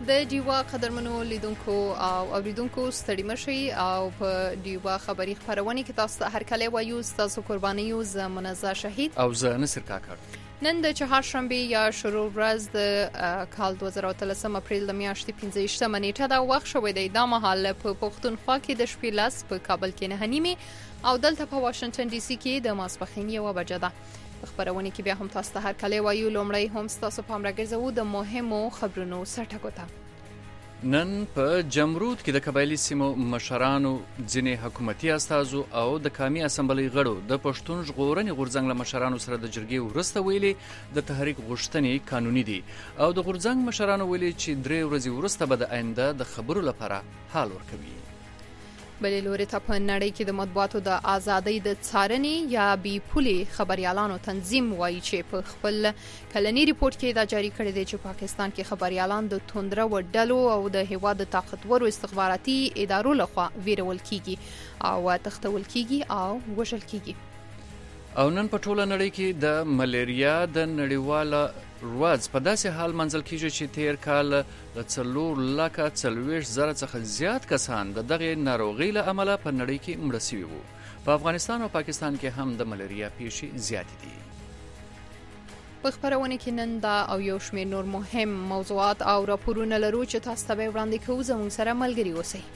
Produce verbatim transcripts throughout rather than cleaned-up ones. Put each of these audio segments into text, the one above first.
د ډیوا قدرمنو لیدونکو او اوریدونکو ستړي مشي او په ډیوا خبري خبرونه کې تاسو ته هرکله وایو تاسو قرباني یو زمنزه شهید او زه نصر کاکړ. نن د چهارشنبه یا شروع ورځ د کال دوه زره اتلسم اپریل د میاشتې پنځه ویشتمه نیټه دا وخت شوی دی. دا مهال په پښتونخوا کې د شپې لاس په کابل کې نه نیمه او دلته په واشنگټن ډي سي کې د ماسپښین یو بجه ده. خبرونه کې بیا هم تاسو ته هر کله وایو لومړی هم تاسو په امر راګرځو د مهمو خبرونو سرټکو ته. نن په جمرود کې د قبایلی سیمو مشرانو ځینې حکومتي استازو او د قومي اسمبلی غړو د پښتون ژغورنې غورځنګ له مشرانو سره د جرګې وروسته ویلي د تحریک غوښتنې قانوني دي او د غورځنګ مشرانو ویلي چې درې ورځې وروسته به د آینده د خبرو لپاره حال ورکوي. بلې لوري ته په نړۍ کې د مطبوعاتو د ازادۍ د څارنې یا بي پولي خبريالانو تنظیم وایي چې په خپل کلنی ریپورت کې دا جاری کړی دی چې پاکستان کې خبريالان د توندره وډلو او د هیواد د طاقتورو استخباراتي ادارو لخوا ویرول کیږي او تختول کیږي او وژل کیږي. او نن په ټوله نړۍ کې د ملیریا د نړیواله ورځ په داسې حال منځل کیږي چې تیر کال د څلور لکه څلوېښت زره څخه زیات کسان د دغه ناروغۍ له امله په نړۍ کې مړه شوي وو. په افغانستان او پاکستان کې هم د ملیریا پیښې زیاتې دي. په خبرونه کې نن دا او یو شمېر نور مهم موضوعات او راپورونه لرو چې تاسو ته وړاندې کوو. زموږ سره ملګري اوسئ.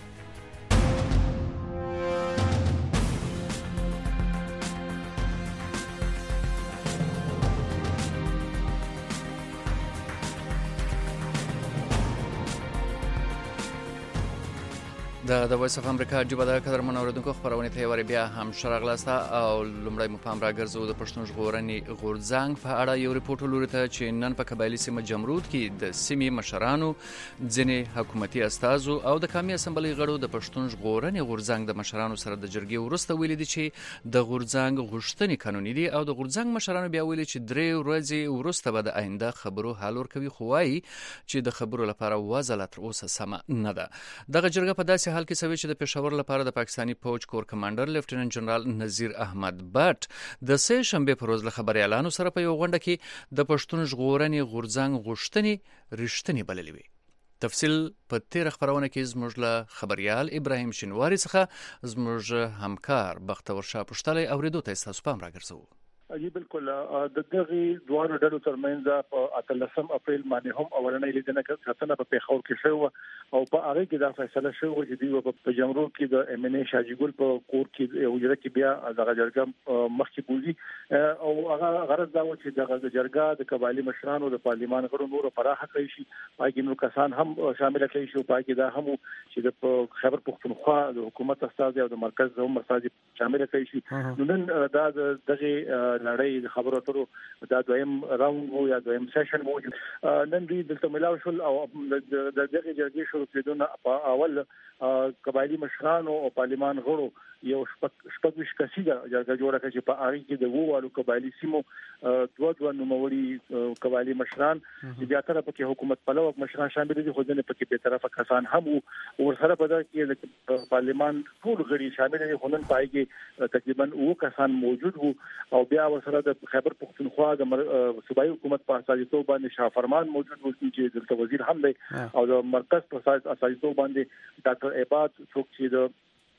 د د وایس اف امریکا جوبه د قدرمن اوریدونکو خبرونه ته ور بیا هم شرغلاسته او لومړی مپام راګرځو د پښتون ژغورنې غورځنګ په اړه یو ریپورت لوري ته چې نن په قبایلی سیمه جمرود کې د سیمې مشرانو ځینې حکومتي استازو او د قومي اسمبلی غړو د پښتون ژغورنې غورځنګ د مشرانو سره د جرګې وروسته ویلي دي چې د غورځنګ غوښتنې قانوني دي او د غورځنګ مشرانو بیا ویلي چې درې ورځې وروسته به د آینده خبرو حل ورکوي، خو وايي چې د خبرو لپاره وضع لا تر اوسه سمه نه ده. دغه جرګه په داسې حال کې سوي چې د پېښور لپاره د پاکستاني فوج کور کمانډر لیفټیننټ جنرال نذیر احمد بټ د سه شنبه پر ورځ له خبريالانو سره په یو غونډه کې د پښتون ژغورنې غورځنګ غوښتنې رښتینی بللې وي. تفصیل په تیر خبرونه کې زموږ له خبريال ابراهیم شینواری څخه زموږ همکار بختور شاه پښتلې اوریدو ته تاسو پام راګرځو. جی بالکل د دغه دوه ډلو ترمنځ په اتلسم اپریل باندې هم اورنۍ لیدنه کړه په پیښور کې شو او په هغه کې دا فیصله شو چې دوی په جمرود کې د ام ان ای شاجګل په کور کې یو ځای کې بیا دغه جرګه مخکې بوزي او هغه غرض دا و چې دغه جرګه د قبایلی مشرانو د پارلیمان غړو نور پراخه کړي شي، پای کې نور کسان هم شامل کړي شي، پای کې دا هم چې د خبر پښتونخوا د حکومت استاد او د مرکز د مرکز شامل کړي شي. نن دا دغه لړۍ د خبرو اترو دا دویم راوند وو یا دویم سیشن وو. نن دوی دلته ملاو شول او د دغه جرګې شروع کېدونه په اول قبایلی مشرانو او پارلیمان غړو یو شپږ کسیده جرګه جوړه کړه چې په هغه کې د ووالو قبایلی سیمو دوه دوه نوموړي قبایلی مشران چې بیا تر پکې حکومت پلو مشران شامل دي، خو ځنه پکې به طرفه کسان هم او سره په دغه کې د پارلیمان ټول غړي شامل دي، خو نن پای کې تقریبا اوه کسان موجود وو او بیا ورسره د خیبر پښتونخوا د صوبایي حکومت په اساسیتوب باندې شاه فرمان موجود وو چې دلته وزیر هم دی او د مرکز په اساسیتوب باندې ډاکټر عباد څوک چې د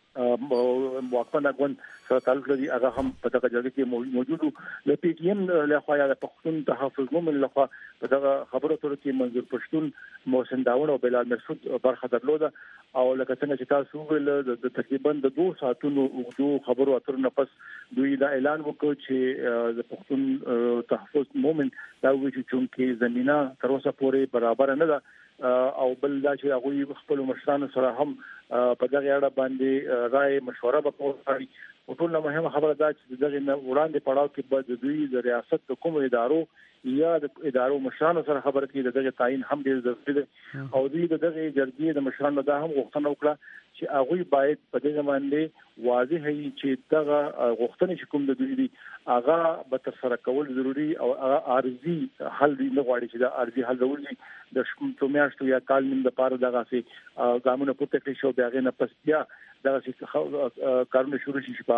موافقه غون سره تعلق لري هغه هم په دغه جګړه کې موجود وو. د پی ټی ایم له خوا یا د پښتون تحفظ مومن له خوا په دغه خبرو اترو کې منظور پښتون، محسن داوود او بلال مسعود برخه درلوده او لکه څنګه چې تاسو ویل د تقریبا د دوه ساعتونو اوږدو خبرو اترو نه پس دوی دا اعلان وکړ چې د پښتون تحفظ مومن دا وایي چې زمينه تر اوسه پورې برابر نه ده او بل دا چې هغه خپل مشرانو سره هم په دغه اړه باندې رائے مشوره وکړي. او ټول مهمه خبره دا چې دغه وړاندې پړاو کې به دوی د ریاست د کوم ادارو یا د ادارو مشرانو سره خبره کوي، دغه تعین هم ډیر ضروري دی او دوی دغه جرګې د مشرانو دا هم غوښتنه وکړه چې هغه باید په دې باندې واضح وي چې دغه غوښتنې چې کوم د دوی دي هغه به تر سره کول ضروری او هغه عارضي حل دی نه غواړي چې دا عارضي حل ورولي د شپږ میاشتو یا کال نیم لپاره دغه سي ګامونه پورته کړی شو، بیا غي نه پس بیا دغه کارونه شروع شي په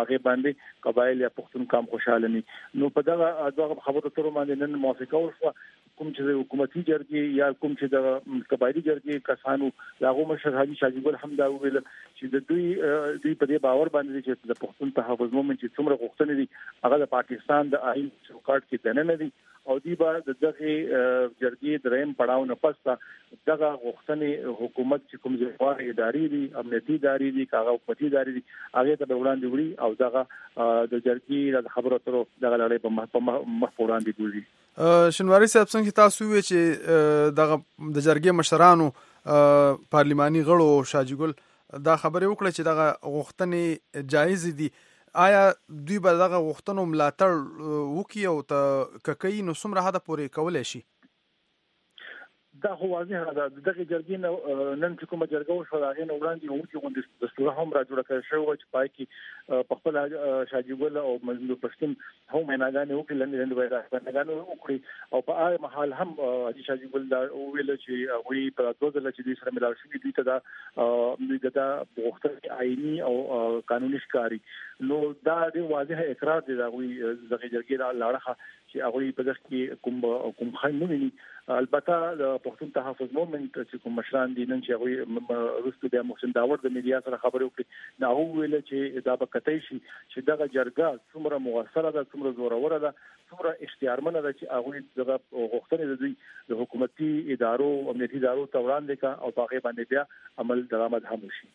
هغه باندې قبایل یا پښتون قام خوشاله ني. نو په دغه دغه خبرو تر باندې نن موافقه وشوه کوم چې حکومتي جرګې یا کوم چې د قبایلی جرګې کسانو لاغو مشر حاجی شاجګل هم دا ویل چې د دوی دوی په دې باور باندې چې د پښتون تحفظ مومن چې څومره غوښتنې دي هغه د پاکستان د آئین چوکاټ کې دننه دي او دی به د دغه جرګې دریم پړاو نه پسته دغه غوښتنې حکومت چې کوم ځوار اداري دي امنیتي اداري دي کاغه حکومتي اداري دي هغه ته وړاندې وړي او دغه د جرګې د خبرو اترو دغه لړۍ په مخ وړاندې ګوري. شنواری صاحب څنګه تاسو وی چې دغه د جرګې مشرانو پارلماني غړو شاجګل دا خبره وکړه چې دغه غوښتنې جایز دي آیا دوی به دغه غوښتنو ملاتړ وکړي او ته ککې نو څومره حد پورې کولای شي؟ دا خو واضح ده دغه جرګې نن چې کومه جرګه وشو هغه نه وړاندې یو چې غونډه دستور هم را جوړ کړی شو چې پای کې په خپل شاجګل او مزلو پښتون هم مناګانې وکړي لنډ وایي راځنګانو وکړي او په هغه محل هم حاجی شاجګل دا ویل چې هغه په دوه ځله چې دوی سره ملاوي شوي دوی ته دا دوی دا غوښتنې آئینی او قانوني ښکاری. نو دا ډیر واضح اقرار دی دا وی دغه جرګې لاړه چې هغه په دغه کې کوم کوم خاين نه ویني. البته د پښتون تحفظ مومنت چې کوم مشران دي نن چې هغه رستو د محسن داور د میډیا سره خبرې وکړي نو هو ویل چې دا به کتای شي چې دغه جرګه څومره موثره ده څومره زوروره ده څومره اختیارمنه ده چې هغه دغه غوښتنې د دوی د حکومتي ادارو امنیتي ادارو ته وړاندې کا او هغه باندې بیا عمل درآمد هم وشي.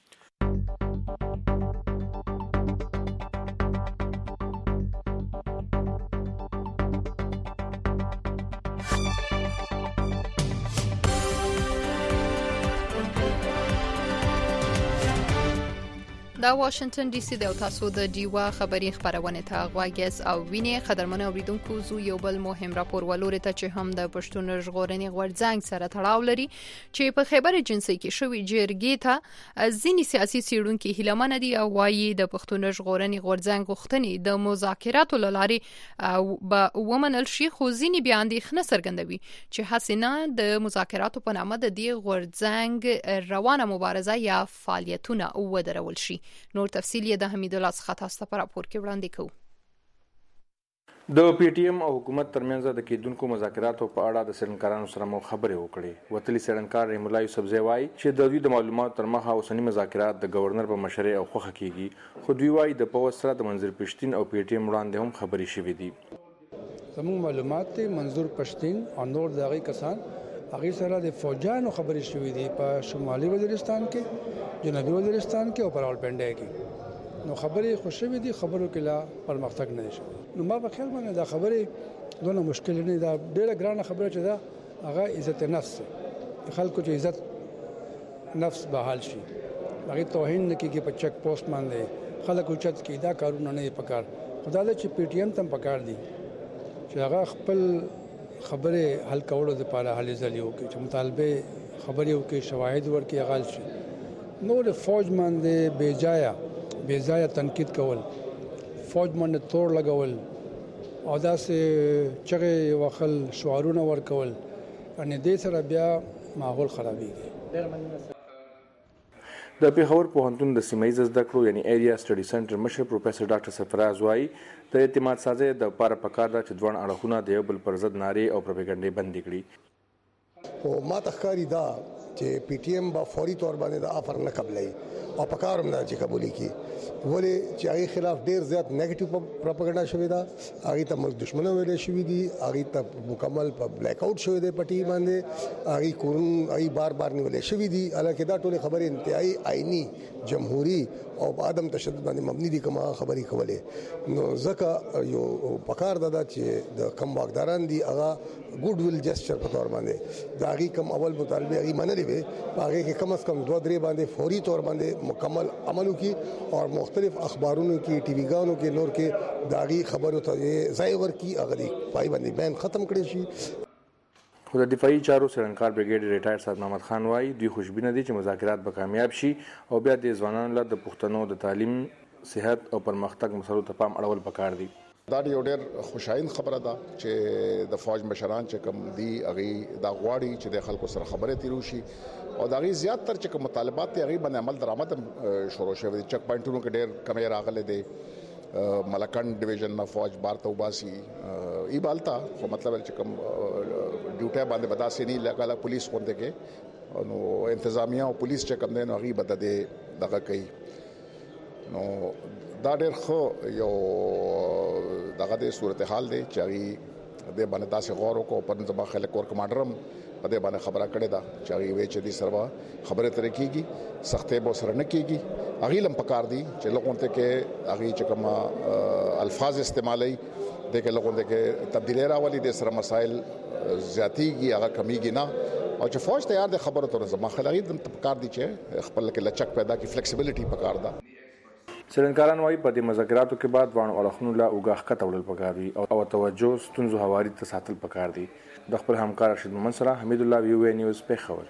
دا واشنگټن ډي سي د تاسو د ډیوا خبري خبرونه ته غواګس او ویني خبرونه اوریدونکو زو یو بل مهم راپور ولوري ته چې هم د پښتون ژغورنې غورځنګ سره تړاو لري چې په خبر جنسي کې شوې جرګې ته ځینی سیاسي سیړونکو هیلمنه دي او وايي د پښتون ژغورنې غورځنګ غوښتنې د مذاکراتو لاري او به ومنل شي خو ځینی بیا اندېښنه څرګندوي چې حسینه د مذاکراتو په نامه د دې غورځنګ روانه مبارزه یا فعالیتونه ودرول شي. نور تفصیل یې د حمید الله څخه تاسو ته په راپور کې وړاندې کوو. د پی ټی ایم او حکومت ترمنځ د کېدونکو مذاکراتو په اړه د څېړنکارانو سره مو خبرې وکړې. وتلي څېړنکار رحیم الله یوسفزی وایي چې د دوی د معلوماتو تر مخه اوسني مذاکرات د گورنر په مشرۍ او خوښه کیږي خو دوی وایي د پوځ سره د منظور پښتین او پی ټی ایم وړاندې هم خبرې شوې دي. زموږ معلومات ته منظور پښتین او نور دغه کسان هغه سره د فوجانو خبرې شوې دي په شمالي وزیرستان کې جنوبي وزیرستان کې او په راولپنډي کې. نو خبرې خوشوي دي خبرو کې لا پرمختګ نه شي. نو ما په خیال باندې دا خبرې دونه مشکل نه دا ډېره ګرانه خبره چې دا هغه عزت نفس خلکو چې عزت نفس بحال شي هغه توهین نه کېږي په چک پوسټ باندې خلک اوچت کې دا کارونه نه پکار خدای له چې پی ټی ایم تم پکار دي چې هغه خپل خبره حل کولو لپاره حل ځلیو کې چې مطالبه خبرې وکړي شواهد ورکړي غال شي. نو د فوج باندې بیجایا بیجایا تنقید کول فوج باندې تور لګول او داسې چغې وخل شعارونه ورکول ان دې سره بیا ماحول خرابېږي. د پیښور پوهنتون د سیمایي زده کړو یعنی ایریا سټډي سنټر مشر پروفیسور ډاکټر سرفراز وایي د اعتماد سازۍ د لپاره پکار ده چې دوه اړخونه د یو بل پر ضد نارې او پروپاګاندا بند کړي. او ما تخکاری دا چې پی ټی ایم با فوري تور باندې د افر نه قبلای او پکارم نه چې قبولي کی ولې چې هغه خلاف ډیر زیات نیگیټیو پروپاګاندا شوې ده هغه ته موږ دښمنه ویلې شوې دي هغه ته مکمل په بلیک آوټ شوې ده پټي باندې هغه کورن هغه بار بار نیولې شوې دي الکه دا ټول خبرې انتهایی آئینی جمهوریت او عدم تشدد باندې مبني دي کومه خبرې کولې. نو ځکه یو پکار ده چې د کم واکداران دي هغه ګډ ویل جسچر په تور باندې دا هغه کم اول مطالبه هغه منلې وي هغه کې کم از کم دوه درې باندې فوري تور باندې مکمل عمل وکړي او مختلف اخبارونو کې ټي وی ګانو کې نور کې داغي خبرو ته ځای ورکړي هغه دی پای باندې بین ختم کړي شي. خو د دفاعي چارو څېړنکار بریګیډ ریټایر سید محمد خان وایي دوی خوشبینه دي چې مذاکرات به کامیاب شي او بیا د ځوانانو له د پښتنو د تعلیم صحت او پرمختګ مسلو ته پام اړول پکار دي. دا یو ډېر خوشاین خبره ده چې د فوج مشران چې کوم دي هغه دا غواړي چې د خلکو سره خبرې تیرو شي او دا غي زیات تر چې کوم مطالبات هغه باندې عمل درآمد شروع شوی چک پوینټونو کې ډېر کمی راغلي دي ملکند ډیویژن نه فوج بار ته وباسي ای بالتا خو مطلب چې کوم ډیوټي باندې بداسي نه لګاله پولیس غونډه کې نو انتظامیه او پولیس چې کوم دین هغه بد دې دغه کوي نو دا ډېر خو یو دغه د صورتحال دی چې هغه د باندې تاسو غور وکړو په ځما خلک کور کمانډرم په دې باندې خبره کړې ده چې هغه وی چې دي سروا خبره ترې کیږي سختې به سره نه کیږي هغه لم پکار دي چې لوګون ته کې هغه چې کوم الفاظ استعمالي د کې لوګون ته کې تبدیلی راولي د سره مسائل زیاتیږي هغه کمیږي نه او چې فوج تیار د خبره تر زما خلګي د پکار دي چې خپل کې لچک پیدا کی فلیکسیبিলিټي پکار ده څېړنکاران وايي په دې مذاکراتو کې بعد وانه اړخونو لا اوګه ښکته وړل پکار دي او توجه ستونزو هواري ته ساتل پکار دي د خپل همکار رشید مومن سره حمید الله وی وی نیوز پیښور.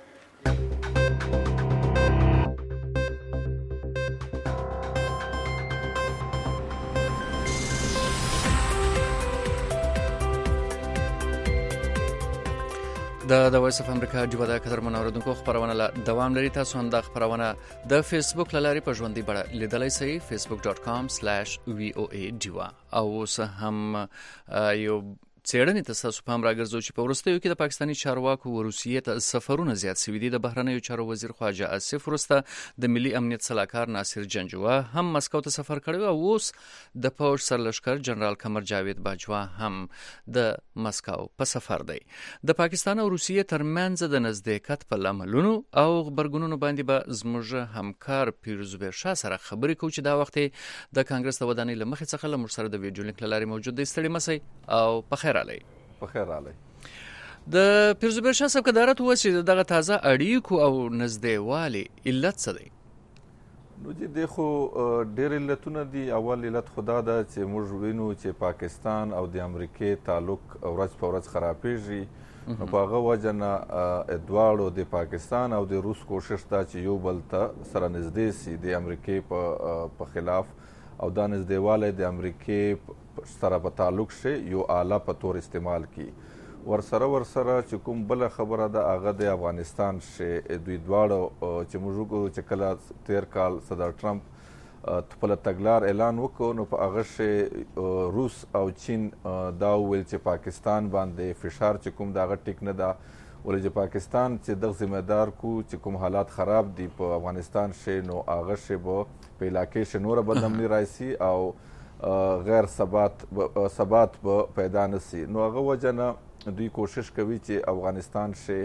د د وایس اف امریکا جوبه د قدر منوردونکو خبرونه لا دوام لري. تاسو هم د خبرونه د فیسبوک لاري په ژوندۍ بڼه لیدلای شئ facebook dot com slash v o a جوا او اوس هم یو څېړنې ته تاسو پام راګرځو چې په وروستیو کې د پاکستاني چارواکو و روسیې ته سفرونه زیات شوي دي. د بهرنیو چارو وزیر خواجه آصف وروسته د ملي امنیت سلاکار ناصر جنجوه هم مسکو ته سفر کړی او اوس د پوځ سرلښکر جنرال قمر جاوید باجوا هم د مسکو په سفر دی. د پاکستان او روسیې ترمنځ د نزدېکت په لاملونو او غبرګونونو باندې به زموږ همکار پیروزبیر شاه سره خبرې کوو چې دا وخت د کانګرس د ودانۍ له مخې څخه له موږ سره د ویډیو لینک له لارې موجود دی. ستړي مسئ او په خیر علي په خیر علي. د پیروزبیر شاه صاحب کدارت وسی دغه تازه اړیکو او نزدېوالي علت څه دی؟ نو چې د خو ډېر علتونه دي. اول علت خدا ده چې موږ وینو چې پاکستان او د امریکې تعلق ورځ په ورځ خرابېږي. نو په هغه وجه نه دواړو د پاکستان او د روس کوشش ده چې یو بل ته سره نږدې سي د امریکې په خلاف او دا نږدېوالی د امریکې سره په تعلق شي یو آله په تور استعمال کی. ورسره ورسره چې کوم بله خبره ده هغه د افغانستان شي. دوی دواړو چې موږ وګورو چې کله تیر کال صدر ټرمپ خپل تګلار اعلان وکړ نو په هغه شي روس او چین دا وویل چې پاکستان باندې فشار چې کوم دغه ټیک نه ده ولې چې پاکستان چې دغه ذمہدار کو چې کوم حالات خراب دي په افغانستان شي نو هغه شي به په علاقې شي نور بدنامي راشي او غیر ثبات ثبات به پیدا نشي. نو هغه وجه نه دوی کوشش کوي چې افغانستان شي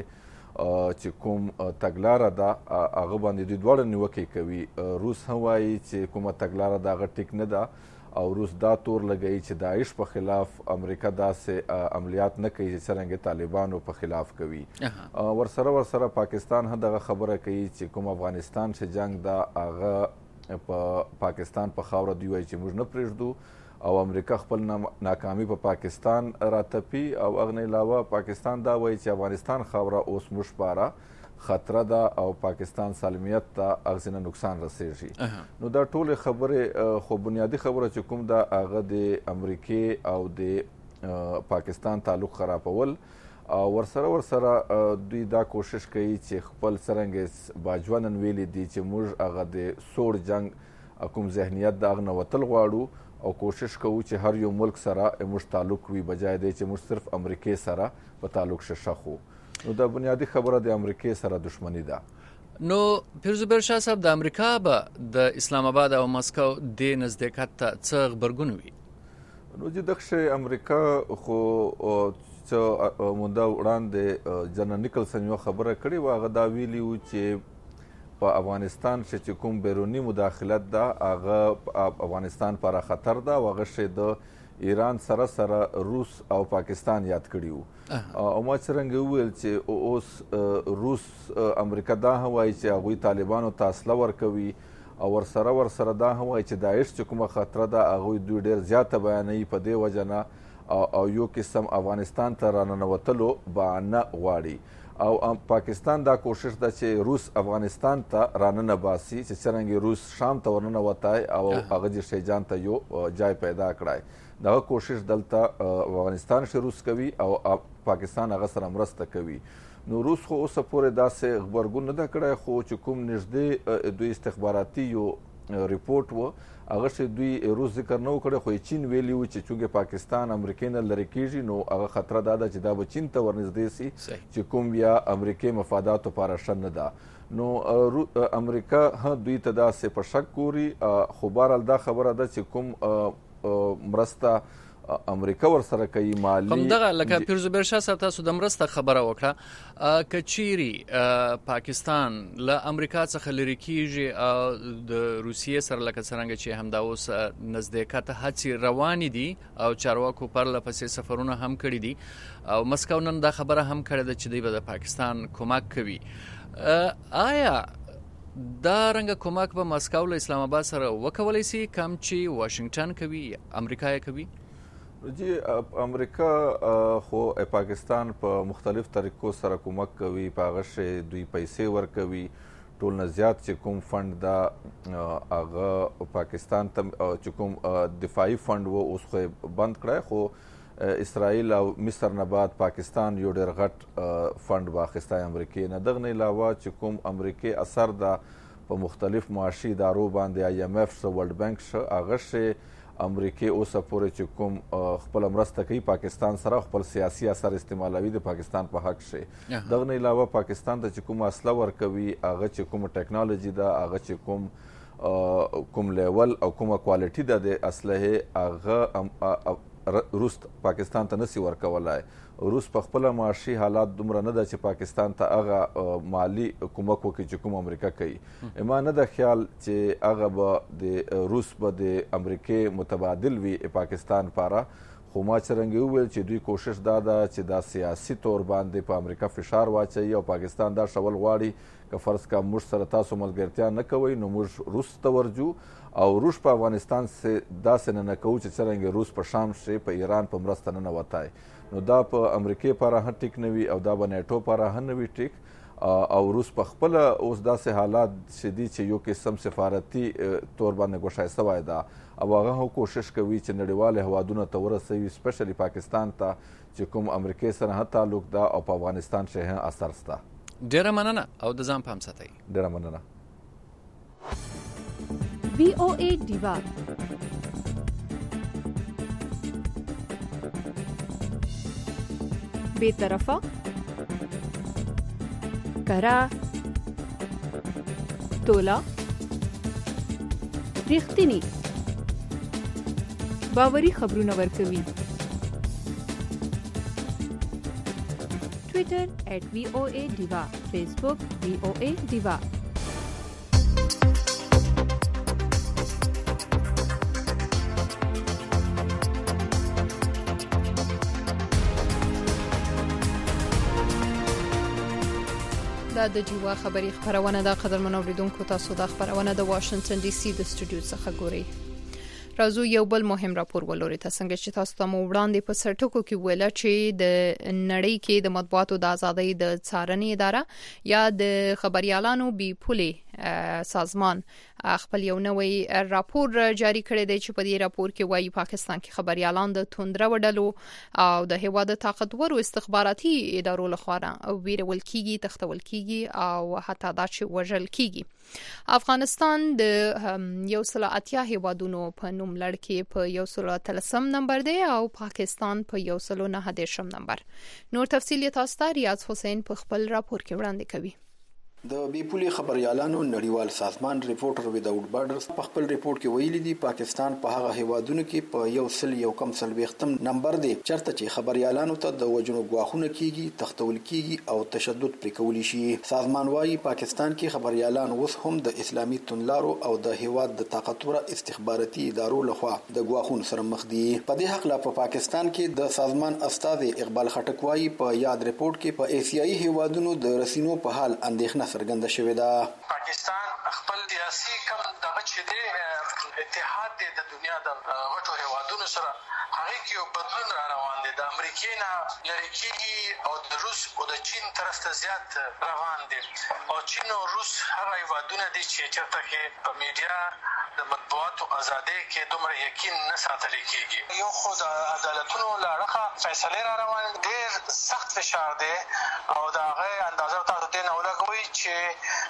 چې کوم تګلاره ده هغه باندې دوی دواړه نیوکې کوي. روس هم وایي چې کومه تګلاره ده هغه ټیک نه ده او روس دا تور لګوي چې داعش په خلاف امریکا داسې عملیات نه کوي چې څرنګه طالبانو په خلاف کوي. ورسره ورسره پاکستان هم دغه خبره کوي چې کوم افغانستان چې جنگ ده هغه په پاکستان په خاوره دوی وایي چې موږ نه پرېږدو او امریکا خپل ناکامي په پاکستان راتپي او هغه نه علاوه پاکستان دا وایي چې افغانستان خاوره اوس موږ پاره خطره ده او پاکستان سالمیت ته اغزنه نقصان رسیږي. نو دا ټول خبره خو بنیادی خبره چې کوم دا هغه د امریکې او د پاکستان تعلق خرابول او ورسره ورسره دوی دا کوشش کوي چې خپل څرنګه باجوانن ویلي دي چې موږ هغه د سوړ جنگ کوم ذهنیت د هغه نه وتل غواړو او کوشش کوو چې هر یو ملک سره موږ تعلق وي بجای دی چې موږ صرف امریکې سره په تعلق شخو. نو دا بنیادی خبره د امریکې سره دښمنی ده. نو پیروزبیر شاه صاحب د امریکا به د اسلام آباد او مسکو د نزدېکت ته څه غبرګون وي؟ نو چې دغه امریکا خو چې مونده وړاندې جنرال نیکلسن یو خبره کړې وه هغه دا ویلي و چې په افغانستان چې کوم بیروني مداخلت ده هغه افغانستان لپاره خطر ده او هغه شی د ایران سره سره روس او پاکستان یاد کړي وو. او ما څرنګه وویل چې اوس روس امریکا دا هم وایي چې هغوی طالبانو ته اسلحه ورکوي او ورسره ورسره دا هم وایي چې داعش چې کومه خطره ده هغوی دوی ډېر زیاته بیانوي په دې وجه نه او یو قسم افغانستان ته راننوتلو بهانه غواړي. او پاکستان دا کوشش ده چې روس افغانستان ته راننه باسي چې څرنګه روس شام ته ورننوتی او هغه د شیجان ته یو جای پیدا کړی. دغه کوشش دلته افغانستان شي روس کوي او پاکستان هغه سره مرسته کوي. نو روس خو اوسه پورې داسې غبرګون نه ده کړی خو چې کوم نږدې دوی استخباراتي یو ریپورت و هغه چې دوی روس ذکر نه وکړي خو چین ویلي و چې چونکې پاکستان امریکې نه لرې کېږي نو هغه خطره دا ده چې دا به چین ته ورنږدې سي چې کوم بیا امریکې مفاداتو لپاره ښه نه ده. نو امریکا هم دوی ته داسې په شک ګوري خو بهرحال دا خبره ده چې کوم مرسته امریکا ورسره کوي مالی همدغه لکه پیرزوبیر شاه صاحب تاسو د مرسته خبره وکړه که چیرې پاکستان له امریکا څخه لرې کیږي او د روسیې سره لکه څرنګه چې همدا اوس نزدېکت هڅې روانې دي او چارواکو پرله پسې سفرونه هم کړي دي او مسکو نن دا خبره هم کړې ده چې دوی به د پاکستان کومک کوي. آیا دا رنګه کومک به مسکو له اسلام آباد سره وکولی سي کم چې واشنگټن کوي امریکا یې کوي؟ جی امریکا خو پاکستان په مختلف طریقو سره کومک کوي په هغه شی دوی پیسې ورکوي ټول نه زیات چې کوم فند دا هغه پاکستان ته چې کوم دفاعي فند و اوس خو بند کړی خو اسرائیل او مصر نه بعد پاکستان یو ډېر غټ فند واخیستی امریکې نه. دغه نه علاوه چې کوم امریکې اثر ده په مختلف معاشي ادارو باندې آی ایم ایف شه ورلډ بانک شه هغه شی امریکې اوسه پورې چې کوم خپل مرسته کوي پاکستان سره خپل سیاسي اثر استعمالوي د پاکستان په حق شي. دغه نه علاوه پاکستان ته چې کوم اسلحه ورکوي هغه چې کوم ټیکنالوژي ده هغه چې کوم کوم لیول او کومه کوالټي ده د اسلحې هغه روس پاکستان ته نسی ورکولای. روس په خپل معاشي حالات دومره نه ده چې پاکستان ته هغه مالی کومک وکړي چې کوم امریکا کوي. ما نه ده خیال چې هغه به د روس به د امریکې متبادل وي پاکستان لپاره خو ما څرنګه وویل چې دوی کوشش دا ده چې دا سیاسي طور باندې په امریکا فشار واچوي او پاکستان دا شول غواړي که فرض کا موږ سره تاسو ملګرتیا نه کوئ نو موږ روس ته ورځو او روس په افغانستان سه داسې نه نه کوو چې څرنګه روس په شام شي په ایران په مرسته نه نوتای نو دا په امریکې لپاره هم ټیک نه وي او دا به نیټو لپاره هم نه وي ټیک او روس په خپله اوس داسې حالات چې دي چې یو قسم سفارتي طور باندې ګوښی سوی ده او هغه هم کوشش کوي چې نړیوالې هوادونو ته ورسوي سپیشلي پاکستان ته چې کوم امریکې سره هم تعلق ده او په افغانستان شي هم اثر شته. ډېره مننه او د ځان پام ساتئ. ډېره مننه. وی او ای ډیوا بے طرفه کرا تولا ریښتینی باوري خبرونه ورکوي. ټویټر ایٹ وی او ای ډیوا، فیسبوک وی او ای ډیوا. دا د جیوا خبری خبرونه د قدرمن اوریدونکو تاسو د خبرونه د واشنگټن ډي سي د سټوډیو څخه ګوري. راځو یو بل مهم راپور ولوري تاسو څنګه چې تاسو ته مو وړاندې په سرټکو کې ویل چې د نړۍ کې د مطبوعاتو د ازادۍ د څارنې اداره یا د خبريالانو بي پولې سازمان خپل یو نوې راپور جاری کړی دی چې په دې راپور کې وایي پاکستان کې خبريالان د توندره وډلو او د هیواد طاقتورو استخباراتي ادارو لخوا ویرول کیږي تختول کیږي او حتی دا چې وژل کیږي. افغانستان د یو سل اتیا هیوادونو په نوم لړ کې په یو سل تلسم نمبر دی او پاکستان په یو سل نه دیشم نمبر. نور تفصیل تاسو ته ریاض حسین په خپل راپور کې وړاندې کوي. د بي پولي خبريالانو نړیوال سازمان ریپورټر ویداوټ بارډرز په خپل ریپورت کې ویلي دي پاکستان په هغه هیوادونو کې په یو سل یو کم څلوېښتم نمبر دی چرته چې خبريالانو ته د وجنو غواخونه کیږي تختول کیږي او تشدد پرې کولی شي. سازمان وايي پاکستان کې خبريالان اوس هم د اسلامي تونلارو او د هیواد د طاقتوره استخباراتي ادارو لخوا د غواخونو سره مخ دي. په دې حق لا په پاکستان کې د سازمان استاد اقبال خټک وايي په یاد ریپورت کې په ایسیایي هیوادونو د رسینو په حال اندېښنه څرګنده شوې ده. پاکستان خپل سیاسي کم دغه چې دی اتحاد دی د دنیا د غټو هیوادونو سره هغه کې یو بدلون را روان دی. د امریکا نه لري کېږي او د روس او د چین طرف ته زیات روان دي او چین او روس هغه هیوادونه دي چې چېرته کې په میډیا د مطبوعاتو ازادۍ کې دومره یقین نه ساتل کېږي. یو خو د عدالتونو له اړخه فیصلې را روان ډېر سخت فشار دی او د هغه اندازه تاسو دې نه ولګوي چې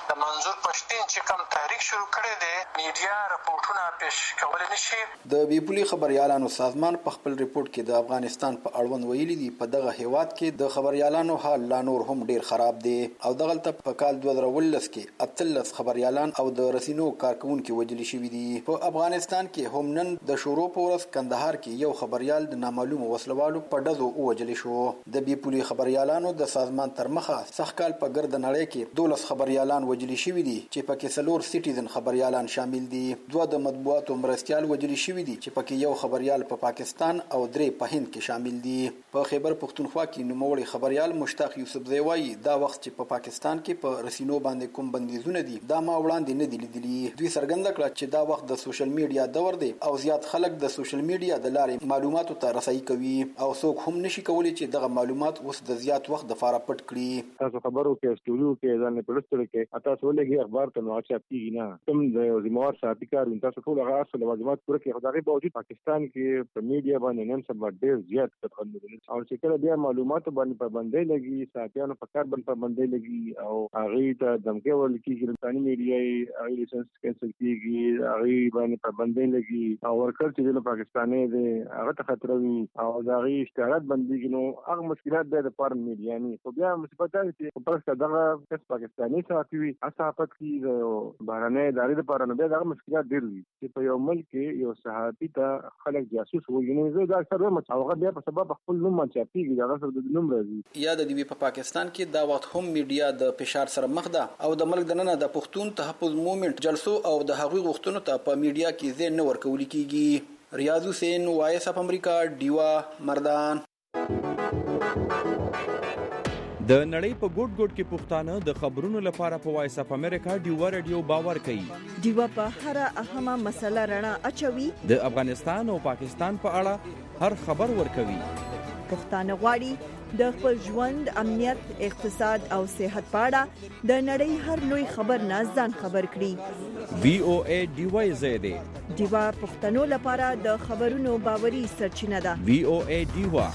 د منظور پښتين چې کوم تحریک شروع کړی دی میډیا راپورټونه پیش کول نشي. د بیپولي خبريالانو سازمان په خپل ریپورت کې د افغانستان په اړوند ویلي دي په دغه هیواد کې د خبريالانو حال لا نور هم ډیر خراب دی او دغلته په کال دوه زره ولس کې اتلس خبريالان او د رسنیو کارکونکو وجل شوي دي. په افغانستان کې هم نن د شورو پورس کندهار کې یو خبريال د نامعلومو وسلوالو په ډزو وجل شو. د بیپولي خبريالانو د سازمان تر مخه سخکال په ګرد نړۍ کې دولس خبريالان وجل شوي دي چې پکې سلور سټیزن خبريالان شامل دي. دوه د مطبوعاتو مرستيال وجل شوي دي چې پکې یو خبريال په پا پاکستان او درې په هند کې شامل دي. په خیبر پختونخوا کې نوموړی خبريال مشتاق یوسفزی وایي دا وخت چې په پا پاکستان کې په رسنیو باندې کوم بندیزونه دي دا ما وړاندې نه دي لیدلي. دوی څرګنده کړه چې دا وخت د سوشل میډیا دور دی او زیات خلک د سوشل میډیا د لارې معلوماتو ته رسایي کوي او څوک هم نشي کولی چې دغه معلومات اوس د زیات وخت د فاره پټ کړي. تاسو خبرو کې استودیو کې ځان په لستر کې تاسو ولګي اخبار ته نو چاپ کیږي نه کوم د زموږ صحافي کار تاسو ټول هغه اصل واجبات پوره کوي. خدای په وجود پاکستان کې په میډیا باندې نن سبا ډېر زیات تخلل او چې کله بیا معلوماتو باندې پابندۍ لګي صحافیانو په کار باندې پابندۍ لګي او هغه ته دمکې ورکړي چې رسنۍ میډیا یې هغه لیسنس کینسل کیږي هغه باندې پابندۍ لګي او ورکړ چې د پاکستاني دی هغه ته خطر وي او دا غي اشتراک بنديږي نو هغه مشکلات به د پاره میډیا نه خو بیا مصیبت دی چې پرسته دغه کس پاکستاني صحافي وي صحافت کې بهرنۍ ادارې د پاره نو بیا دغه مشکلات ډېر وي چې په یو ملک کې یو صحافي ته خلک جاسوس وایي نو زه دا سره مچ هغه بیا په سبب خپل نوم چاپیږي دا سره د نوم راځي. یا د دې په پاکستان کې دا وخت هم میډیا د فشار سره مخ ده او د ملک دننه د پښتون تحفظ موومېنټ جلسو او د هغوی غوښتنو ته په میډیا کې ځای نه ورکول کیږي. ریاض حسین وایس اف امریکا ډیوا مردان. د نړۍ په ګوټ ګوټ کې پښتانه د خبرونو لپاره په وایس اف امریکا ډیوا رادیو باور کوي. ډیوا په هر اهمه مسله رڼا اچوي. د افغانستان او پاکستان په اړه هر خبر ورکوي. پښتانه غواړي د خپل ژوند امنیت اقتصاد او صحت په اړه د نړۍ هر لوی خبر نه ځان خبر کړي. وی او ای ډیوا زیاده ډیوا پښتنو لپاره د خبرونو باوري سرچینه ده. وی او ای ډیوا.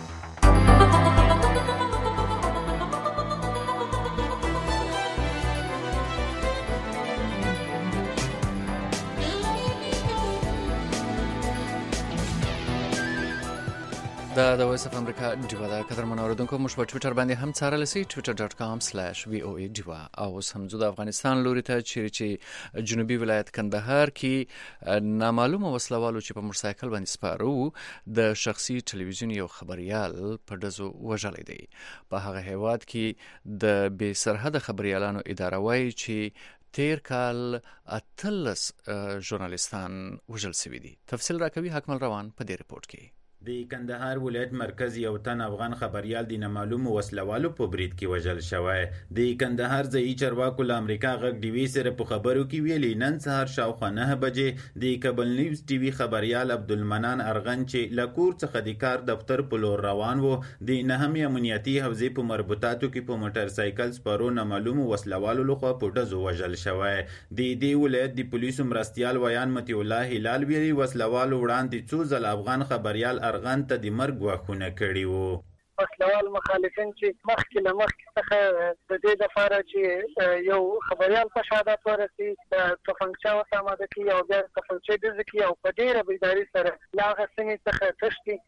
دا د وایس اف امریکا ډیوا دا قدر منوردونکو موږ په ټویټر باندې هم څارل سي ټویټر ډاټ کام سلاش وی او ای ډیوا او سمجو د افغانستان لوري ته چې جنوبي ولایت کندهار کې نامعلومه وسلوالو چې په موټرسایکل باندې سپارو د شخصي ټلویزیون یو خبريال په دزو وژلې دی. په هغه هیواد کې د بې سرحد خبريالانو اداره وایي چې تیر کال اتلس ژورنالیستان وژل شوي دي. تفصیل راکوي حکمل روان په دې ریپورت کې. د کندهار ولایت مرکز یو تن افغان خبريال د نامعلومو وسلوالو په برید کې وژل شوی. د کندهار ځایي چارواکو له امریکا غږ ډي وي سره په خبرو کې ویلي نن سهار شاوخوا نه بجې د کابل نیوز ټي وي خبريال عبدالمنان ارغن چې له کور څخه د کار دفتر په لور روان و د نهمې امنیتي حوزې په مربوطاتو کې په موټر سایکل سپارو نامعلومو وسلوالو لخوا په ډزو وژل شوی. د دې ولایت د پولیسو مرستیال ویان مطیع الله هلال ویلي وسلوالو وړاندې څو ځله افغان خبريال ارغن ته د مرګ واخونه کړي وو. وسلوال مخالفین چې مخکې له مخکې څخه د دې لپاره چې یو خبريال په شهادت ورسي تفنګچا ورته آماده کړي او بیا تفنګچې ډز کړي او په ډېره بیداري سره له هغه سیمې څخه تښتي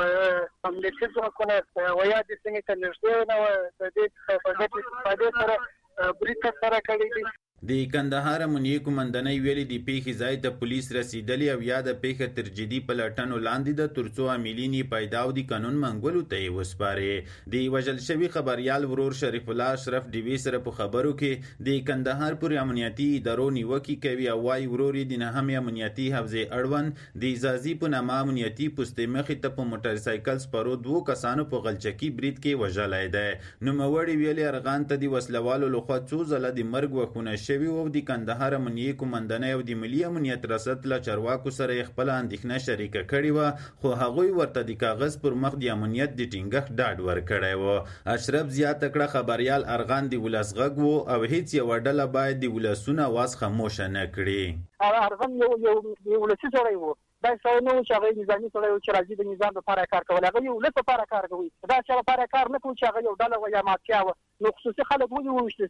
او امنیتي ځواکونه ویا د سیمې ته نږدې نه وه د دې څخه په ګټې استفادې سره برید ترسره کړی دي. د کندهار امنیه کومندنۍ ویلي د پیښې ځای ته پولیس رسیدلی او یا د پیښه تر جدي پلټنو لاندې د ترڅو عاملین یې پیدا او د قانون منګولو ته یې وسپارې. د وژل شوي خبريال ورور شریف الله اشرف ډیوي سره په خبرو کې د کندهار پورې امنیتي ادارو نیوکې کوي او وايي ورور یې د نهمې امنیتي حوزې اړوند د ځاځي په نامه امنیتي پوستې مخې ته په موټر سایکل سپارو دوو کسانو په غلچکي برید کې وژلی دی. نوموړي ویلي ارغان ته د وسلوالو لخوا څو ځله د مرګ وخونه شوي او د کندهار امنیه کومندنۍ او د ملي امنیت رسد له چارواکو سره خپل اندېښنه شریکه کړې وه خو هغوی ورته د کاغذ پر مخ د امنیت د ټینګښت ډاډ ورکړی و. اشرف زیاته کړه خبريال ارغان د ولس غږ و او هیڅ یوه ډله باید د ولسونه اواز خاموشه نه کړي. ارغان یو یو ولسي سړی و دا څه نو چې هغه نظامي سره یو چې راځي د نظام لپاره کار کول هغه یو ولس لپاره کار کوي دا چې لپاره کار نه کوي چې هغه یو ډله و یا مافیا و نو خصوصي خلک ولې وویشتل شي.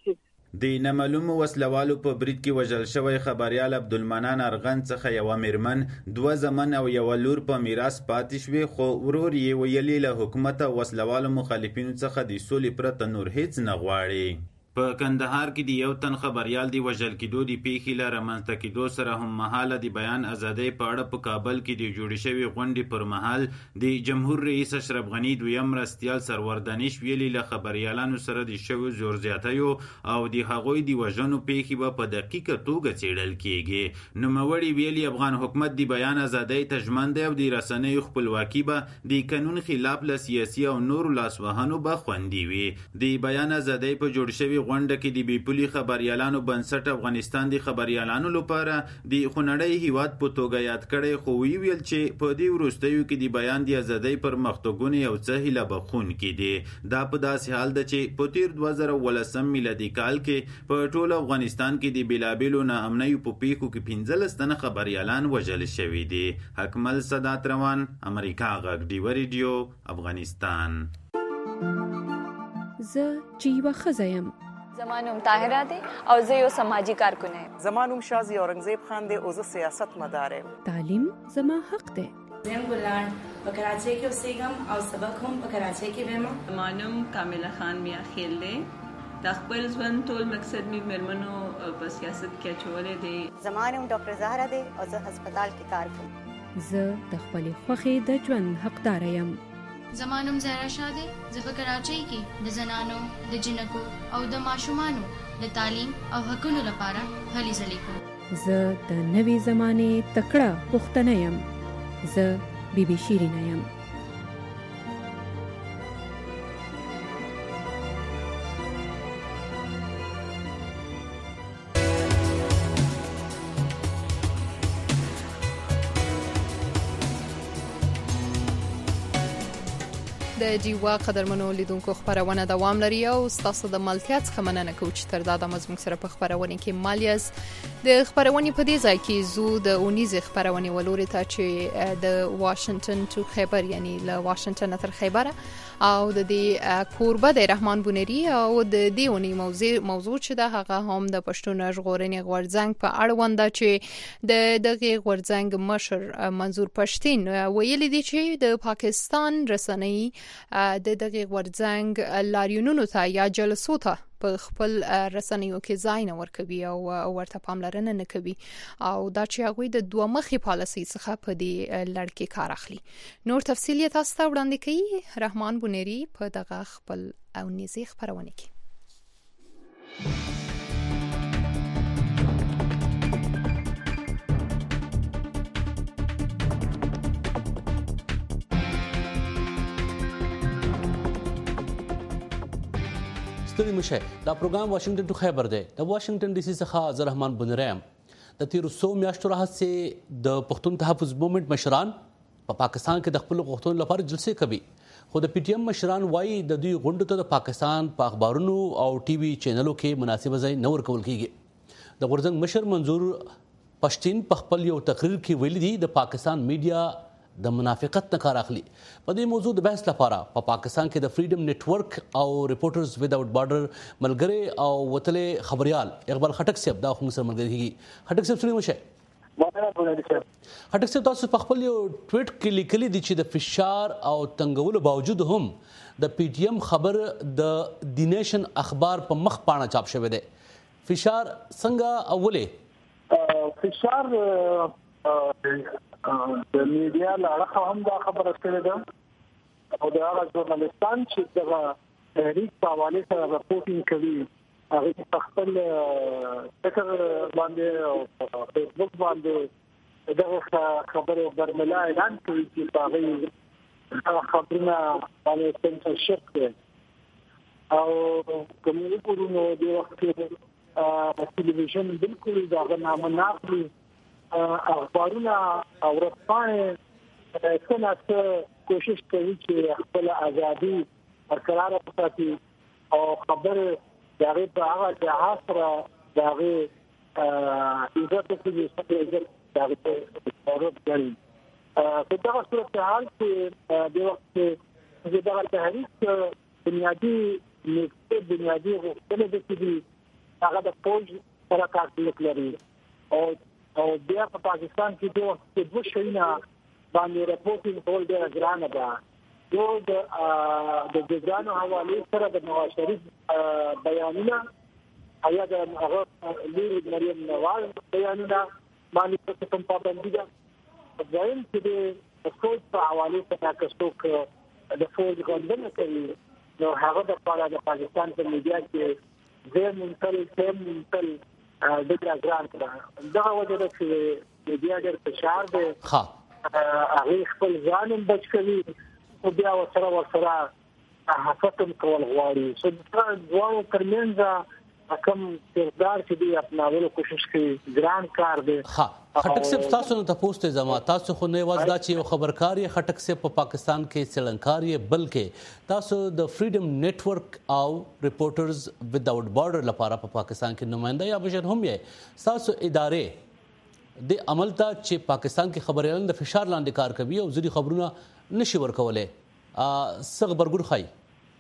د نامعلومو وسلوالو په برید کې وژل شوی خبريال عبدالمنان ارغن څخه یوه میرمن دوه زمن او یوه لور په میراث پاتې شوې، خو ورور یې ویلي له حکومت او وسلوالو مخالفینو څخه د سولې پرته نور هیڅ نه غواړي. په کندهار کې د یو تن خبريال دی وژل کېدو د پیښې له رامنځته کېدو سره هم مهاله د بیان ازادۍ په اړه په کابل کې د جوړې شوې غونډې پر مهال د جمهور رئیس اشرف غني دویم مرستیال سرور دانش ویلي له خبريالانو سره د شویو زور زیاتیو او د هغوی د وژنو پیښې به په دقیقه توګه څېړل کېږي. نوموړي ویلي افغان حکومت د بیان ازادۍ ته ژمن دی او د رسنیو خپلواکي به د قانون خلاف له سیاسي او نورو لاسوهنو به خوندي وي. د بیان ازادۍ په جوړ شوي غونډه کې د بیپولي خبريالانو بنسټ افغانستان د خبريالانو لپاره د خونړی هیواد په توګه یاد کړی، خو وی ویل چې په دې وروستیو کې د بیان د ازادۍ پرمختګونه یو څه هیله بخښونکي دي. دا په داسې حال ده چې په تیر دوه زره اوولسم میلادي کال کې په ټول افغانستان کې د بېلابېلو ناامنیو په پیښو کې پنځلس تنه خبريالان وژل شوي دي. حکمل صدات روان، امریکا غږ ډیوه ریډیو، افغانستان. زه چې یوه ښځه یم. زما نوم طاهره دی او زه یو سماجی کارکن یم. زما نوم شازي اورنګزیب خان دی او زه سیاست مدار یم. تعلیم زما حق دی. زم ګلان په کراچۍ کې اوسېږم او سبق هم په کراچۍ کې وایم. زما نوم کامله خان میا خیل دی. د خپل ژوند ټول مقصد مې مېرمنو په سیاست کې اچولی دی. زما نوم ډاکټر زهره دی او زه هسپتال کې کار کوم. زه د خپلې خوښې د ژوند حقدار یم. زما نوم زهرا شاه دی. زه په کراچۍ کې د زنانو، د جنکو او د ماشومانو د تعلیم او حقونو لپاره هلې ځلې کوم. زه د نوې زمانې تکړه پښتنه یم. زه بی بی شیرینه یم. د جیوا قدرمنو لیدونکو خبرونه دوام لري او تاسو د ملتیا څخه مننه کوم چې تر دا د مزمن سره په خبرونه کې مالیاز د خبرونه په دې ځای کې زو د اونیز خبرونه ولوري ته چې د واشنگټن تو خیبر یعنی له واشنگټن تر خیبر او د دې کوربه د رحمان بونری او د دې اونی موضوع موضوع چې د هغه هم د پښتون ژغورنې غورځنګ په اړوند چې د دغه غورځنګ مشر منظور پښتين ویلي دی چې د پاکستان رسنۍ د دغه غورځنګ لاریونونو ته یا جلسو ته په خپل رسنیو کې ځای نه ورکوي او ورته پاملرنه نه کوي او دا چې هغه د دوه مخي پالیسي څخه په دې لړ کې کار اخلي. نور تفصیل یې تاسو ته وړاندې کوي رحمان بونری په دغه خپل او نيزي خبرونه کې. ستړي مشه دا پروګرام واشنگټن ټو خیبر دی. د واشنگټن ډي سي څخه زه رحمان بنریم. د تیر څو میاشتو راهیسې د پښتون تحفظ موومېنټ مشران په پا پاکستان کې د خپل غوښتنو لپاره جلسې کوي، خو د پی ټی ایم مشران وایي د دوی غونډو ته د پاکستان په اخبارونو او ټي وي چینلو کې مناسب ځای نه ورکول کیږي. د غورځنګ مشر منظور پښتين په خپل یو تقریر کې ویلي دي د پاکستان میډیا د منافقت نه کار اخلي. په دې موضوع د بحث لپاره په پا پاکستان کې د فریډم نتورک او ریپورټرز وداوت بارډر ملګری او وتلې خبريال اقبال خټک صاحب دا هم سره ملګری کیږي. خټک صاحب څنګه مشه؟ خټک صاحب تاسو په خپل یو ټویټ کې لیکلي دي چې د فشار او تنګولو باوجود هم د پی ټی ایم خبر د دی نیشن اخبار په مخ پاڼه چاپ شوی دی. فشار څنګه اوله؟ فشار د میډیا لاره هم دا خبره کړې ده او دا هغه ژورنالستان چې دا تحریک په حواله سره راپورټینګ کوي هغه په خپل فکر باندې او فیسبوک باندې دا خبره برملا اعلان کوي چې هغه خبرونه باندې سنسورشپ کوي او کومې ګورونو د وخت په ټلویزیون بالکل دا نه مناقضي اخبارونه او رسنۍ څنګه څه کوشش کوي چې خپل ازادي برقرار وساتي او خبر دغه په هغه جهاز سره دغه عزت کې څه عزت دغه ضرورت لري. په دغه صورت حال کې د وخت چې دغه تحریک بنیادی نقطه بنیادی غوښتنه ده چې هغه د فوج سره تعلق لري او او بیا په پاکستان کې د وخت د دوه شینه باندې راپورټینګ کول ډېر ګرانه ده. یو د د جزانو حواله سره د نواز شریف بیانونه ایا د هغه لوري مریم نواز بیانونه باندې څه کوم پابندي ده. ځین چې د فوج په حواله سره کڅوک د فوج غندنه کوي نو هغه د پاره د پاکستان په میډیا کې زه منتل تم منتل د ګران کړه دا وجه ده چې میډیا ډېر فشار ده ها هغه خپل ځان بچ کوي او بیا ورسره ورسره حفظم کول غواړي سو دا دوه ترمنځ کوم کردار چې دی اپناولو کوشش کوي ګران کار دی. ها خټک صاحب تاسو نو تاسو ته زما تاسو خو نه وځدا چې یو خبرکار یې خټک صاحب په پاکستان کې سړنکار یې بلکې تاسو د فریډم نتورک او ریپورټرز وداوټ بارډر لپاره په پاکستان کې نماینده یا بشر هم یې تاسو ادارې د عمل ته چې پاکستان کې خبريالان د فشار لاندې کار کوي او ځری خبرونه نشي ورکولای څه خبرګون خای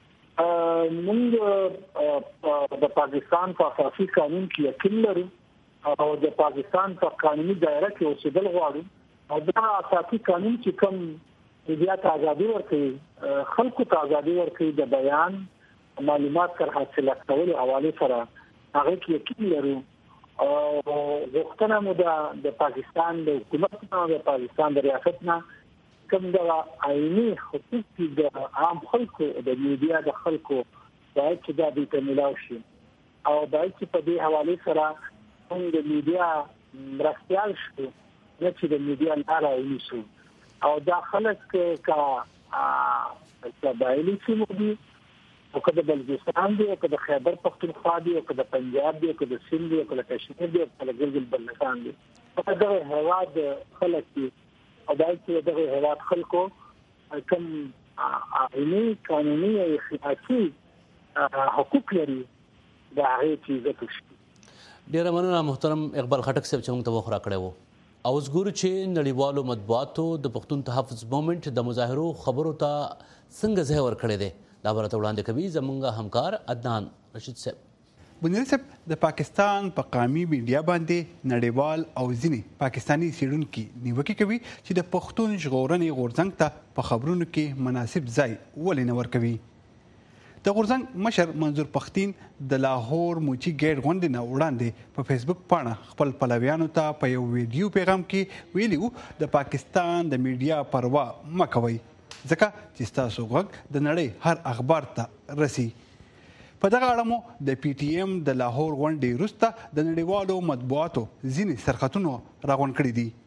موږ د پاکستان په اساسي قانون کې یقین لرو او د پاکستان په قانوني دایره کې اوسېدل غواړو او دا اساسي قانون چې کوم میډیا ته ازادي ورکوي خلکو ته ازادي ورکوي د بیان معلومات تر حاصل کولو حواله سره هغه کې یقین لرو او وختونه مو د پاکستان د حکومت نه د پاکستان د ریاست نه کوم دا عیني حقوق د عام خلکو د میډیا د خلکو باید چې دا د تملاو شي او باید چې په دې حواله سره موږ د میډیا مرستيال شو نه چې د میډیا لاره ونیسو او دا خلک کا قبایلی چې دي او کله بلوچستان دی او کله خیبر پختونخوا دی او کله پنجاب دی او کله سند دی او کله کشمیر دی او کله ګلګت بلتستان دی په دغه هواد خلک دي او دا چې دغه هواد خلکو کوم عیني قانوني او اخلاقی حقوق لري دا هغه چې زده شي. ډیره مننه محترم اقبال خټک صاحب چې موږ ته وخورا کړی وو. او اوس ګورو چې نړیوالو مطبوعاتو د پښتون تحفظ موومېنټ د مظاهرو خبرو ته څنګه ځای ورکړی دی دا به راته وړاندې کوي زموږ همکار عدنان رشید صاحب. بنیل صاحب د پاکستان په قامي میډیا باندې نړیوال او ځینې پاکستانی څېړونکي نیوکې کوي چې د پښتون ژغورنې غورځنګ ته په خبرونو کې مناسب ځای ولې نه ورکوي. د غورځنګ مشر منظور پښتين د لاهور موچی ګیټ غونډې نه وړاندې په فیسبوک پاڼه خپل پلویانو ته په یو ویډیو پیغام کې ویلي د پاکستان د میډیا پروا مه کوئ ځکه چې ستاسو غږ د نړۍ هر اخبار ته رسي. په دغه اړه مو د پی ټی ایم د لاهور غونډې وروسته د نړیوالو مطبوعاتو ځینې سرخطونه راغونډ کړي دي.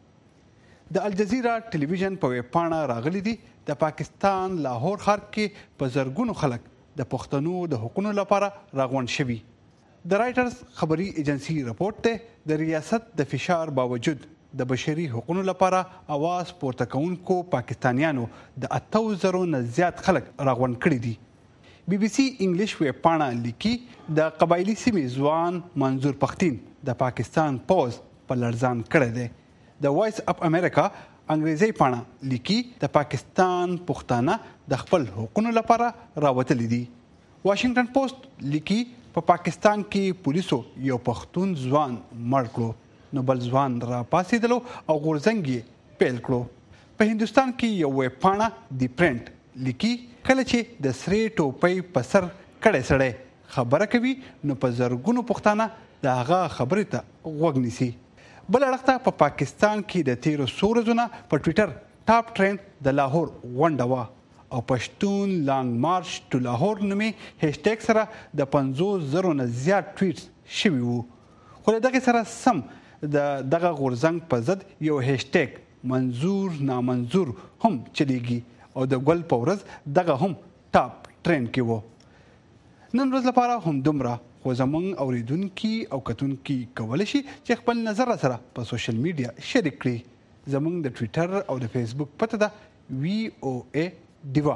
د الجزیره ټلویزیون په ویب پاڼه راغلي دي د پاکستان لاهور ښار کې په زرګونو خلک د پښتنو د حقوقو لپاره راغونډ شوي. د رائټرز خبري ایجنسی رپورټ ته د ریاست د فشار باوجود د بشري حقوقو لپاره اواز پورته کوونکو پاکستانیانو د اتو زرو نه زیات خلک راغونډ کړي دي. بی بی سی انګلیش ویب پاڼه لیکي د قبایلی سیمې ځوان منظور پښتين د پاکستان پوز په لړزان کړی دی. د وایس اپ امریکا انګریزي پاڼه لیکي د پاکستان پښتانه د خپل حقوقو لپاره راوتلي دي. واشنگټن پوسټ لیکي په پاکستان کې پولیسو یو پښتون ځوان مړ کړو نو بل ځوان را پاسېدلو او غورځنګ یې پیل کړو. په هندستان کې یو ویب پاڼه دی پرنټ لیکي کله چې د سرې ټوپۍ په سر کړی سړی خبره کوي نو په زرګونو پښتانه د هغه خبرې ته غوږ نیسي. بل اړخته په پاکستان کې د تیرو څو ورځو نه په ټویټر ټاپ ټرند د لاهور غونډه وه او پښتون لانګ مارچ ټو لاهور نومې هیشټیګ سره د پنځوس زرو نه زیات ټویټس شوي وو. خو له دغې سره سم د دغه غورځنګ په ضد یو هیشټیګ منظور نامنظور هم چلیږي او د ګل په ورځ دغه هم ټاپ ټرند کې وو. نن ورځ لپاره هم دومره خو زموږ اوریدونکي او کتونکي کولی شي چې خپل نظر سره په سوشل میډیا شریک کړي. زموږ د ټویټر او د فیسبوک پته ده وی او ای ډیوا.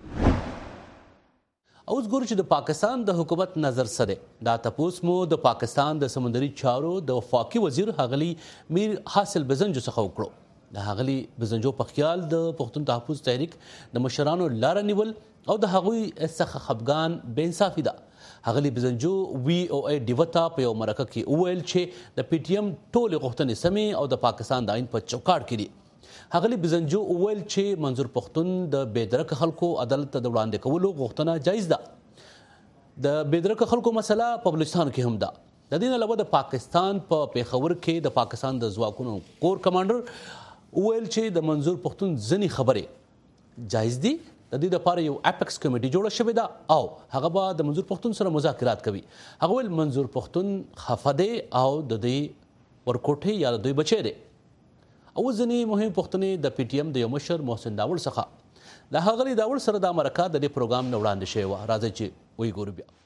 اوس ګورو چې د پاکستان د حکومت نظر څه دی. دا تپوس مو د پاکستان د سمندري چارو د وفاقي وزیر ښاغلي میر حاصل بزنجو څخه وکړو. د هغلي بزنجو په خیال د پښتون تحفظ تحریک د مشرانو لاره نیول او د هغوی څخه خفګان بې انصافي ده. هغلی بزنجو وی او ای ډیوتا په یو مرکه کې وویل چې د پی ټی ایم ټولې غوښتنې سمې او د پاکستان د آئین په چوکاټ کې دي. هغلی بزنجو وویل چې منظور پښتون د بېدرکه خلکو عدالت ته د وړاندې کولو غوښتنه جایز ده. د بېدرکه خلکو مسله په بلوچستان کې هم ده. د دې نه علاوه د پاکستان په پیښور کې د پاکستان د ځواکونو کور کمانډر وویل چې د منظور پښتون ځینې خبرې جایز دي. د دې لپاره یو اپیکس کمیټي جوړه شوې ده او هغه به د منظور پښتون سره مذاکرات کوي. هغه ویل منظور پښتون خفه دی او د دې ورکوټې یا د دوی بچی دی. او ځینې مهم پوښتنې د پی ټی ایم د یو مشر محسن داوړ څخه د ښاغلي داوړ سره دا مرکه د دې پروګرام نه وړاندې شوې وه. راځئ چې ویې بیا.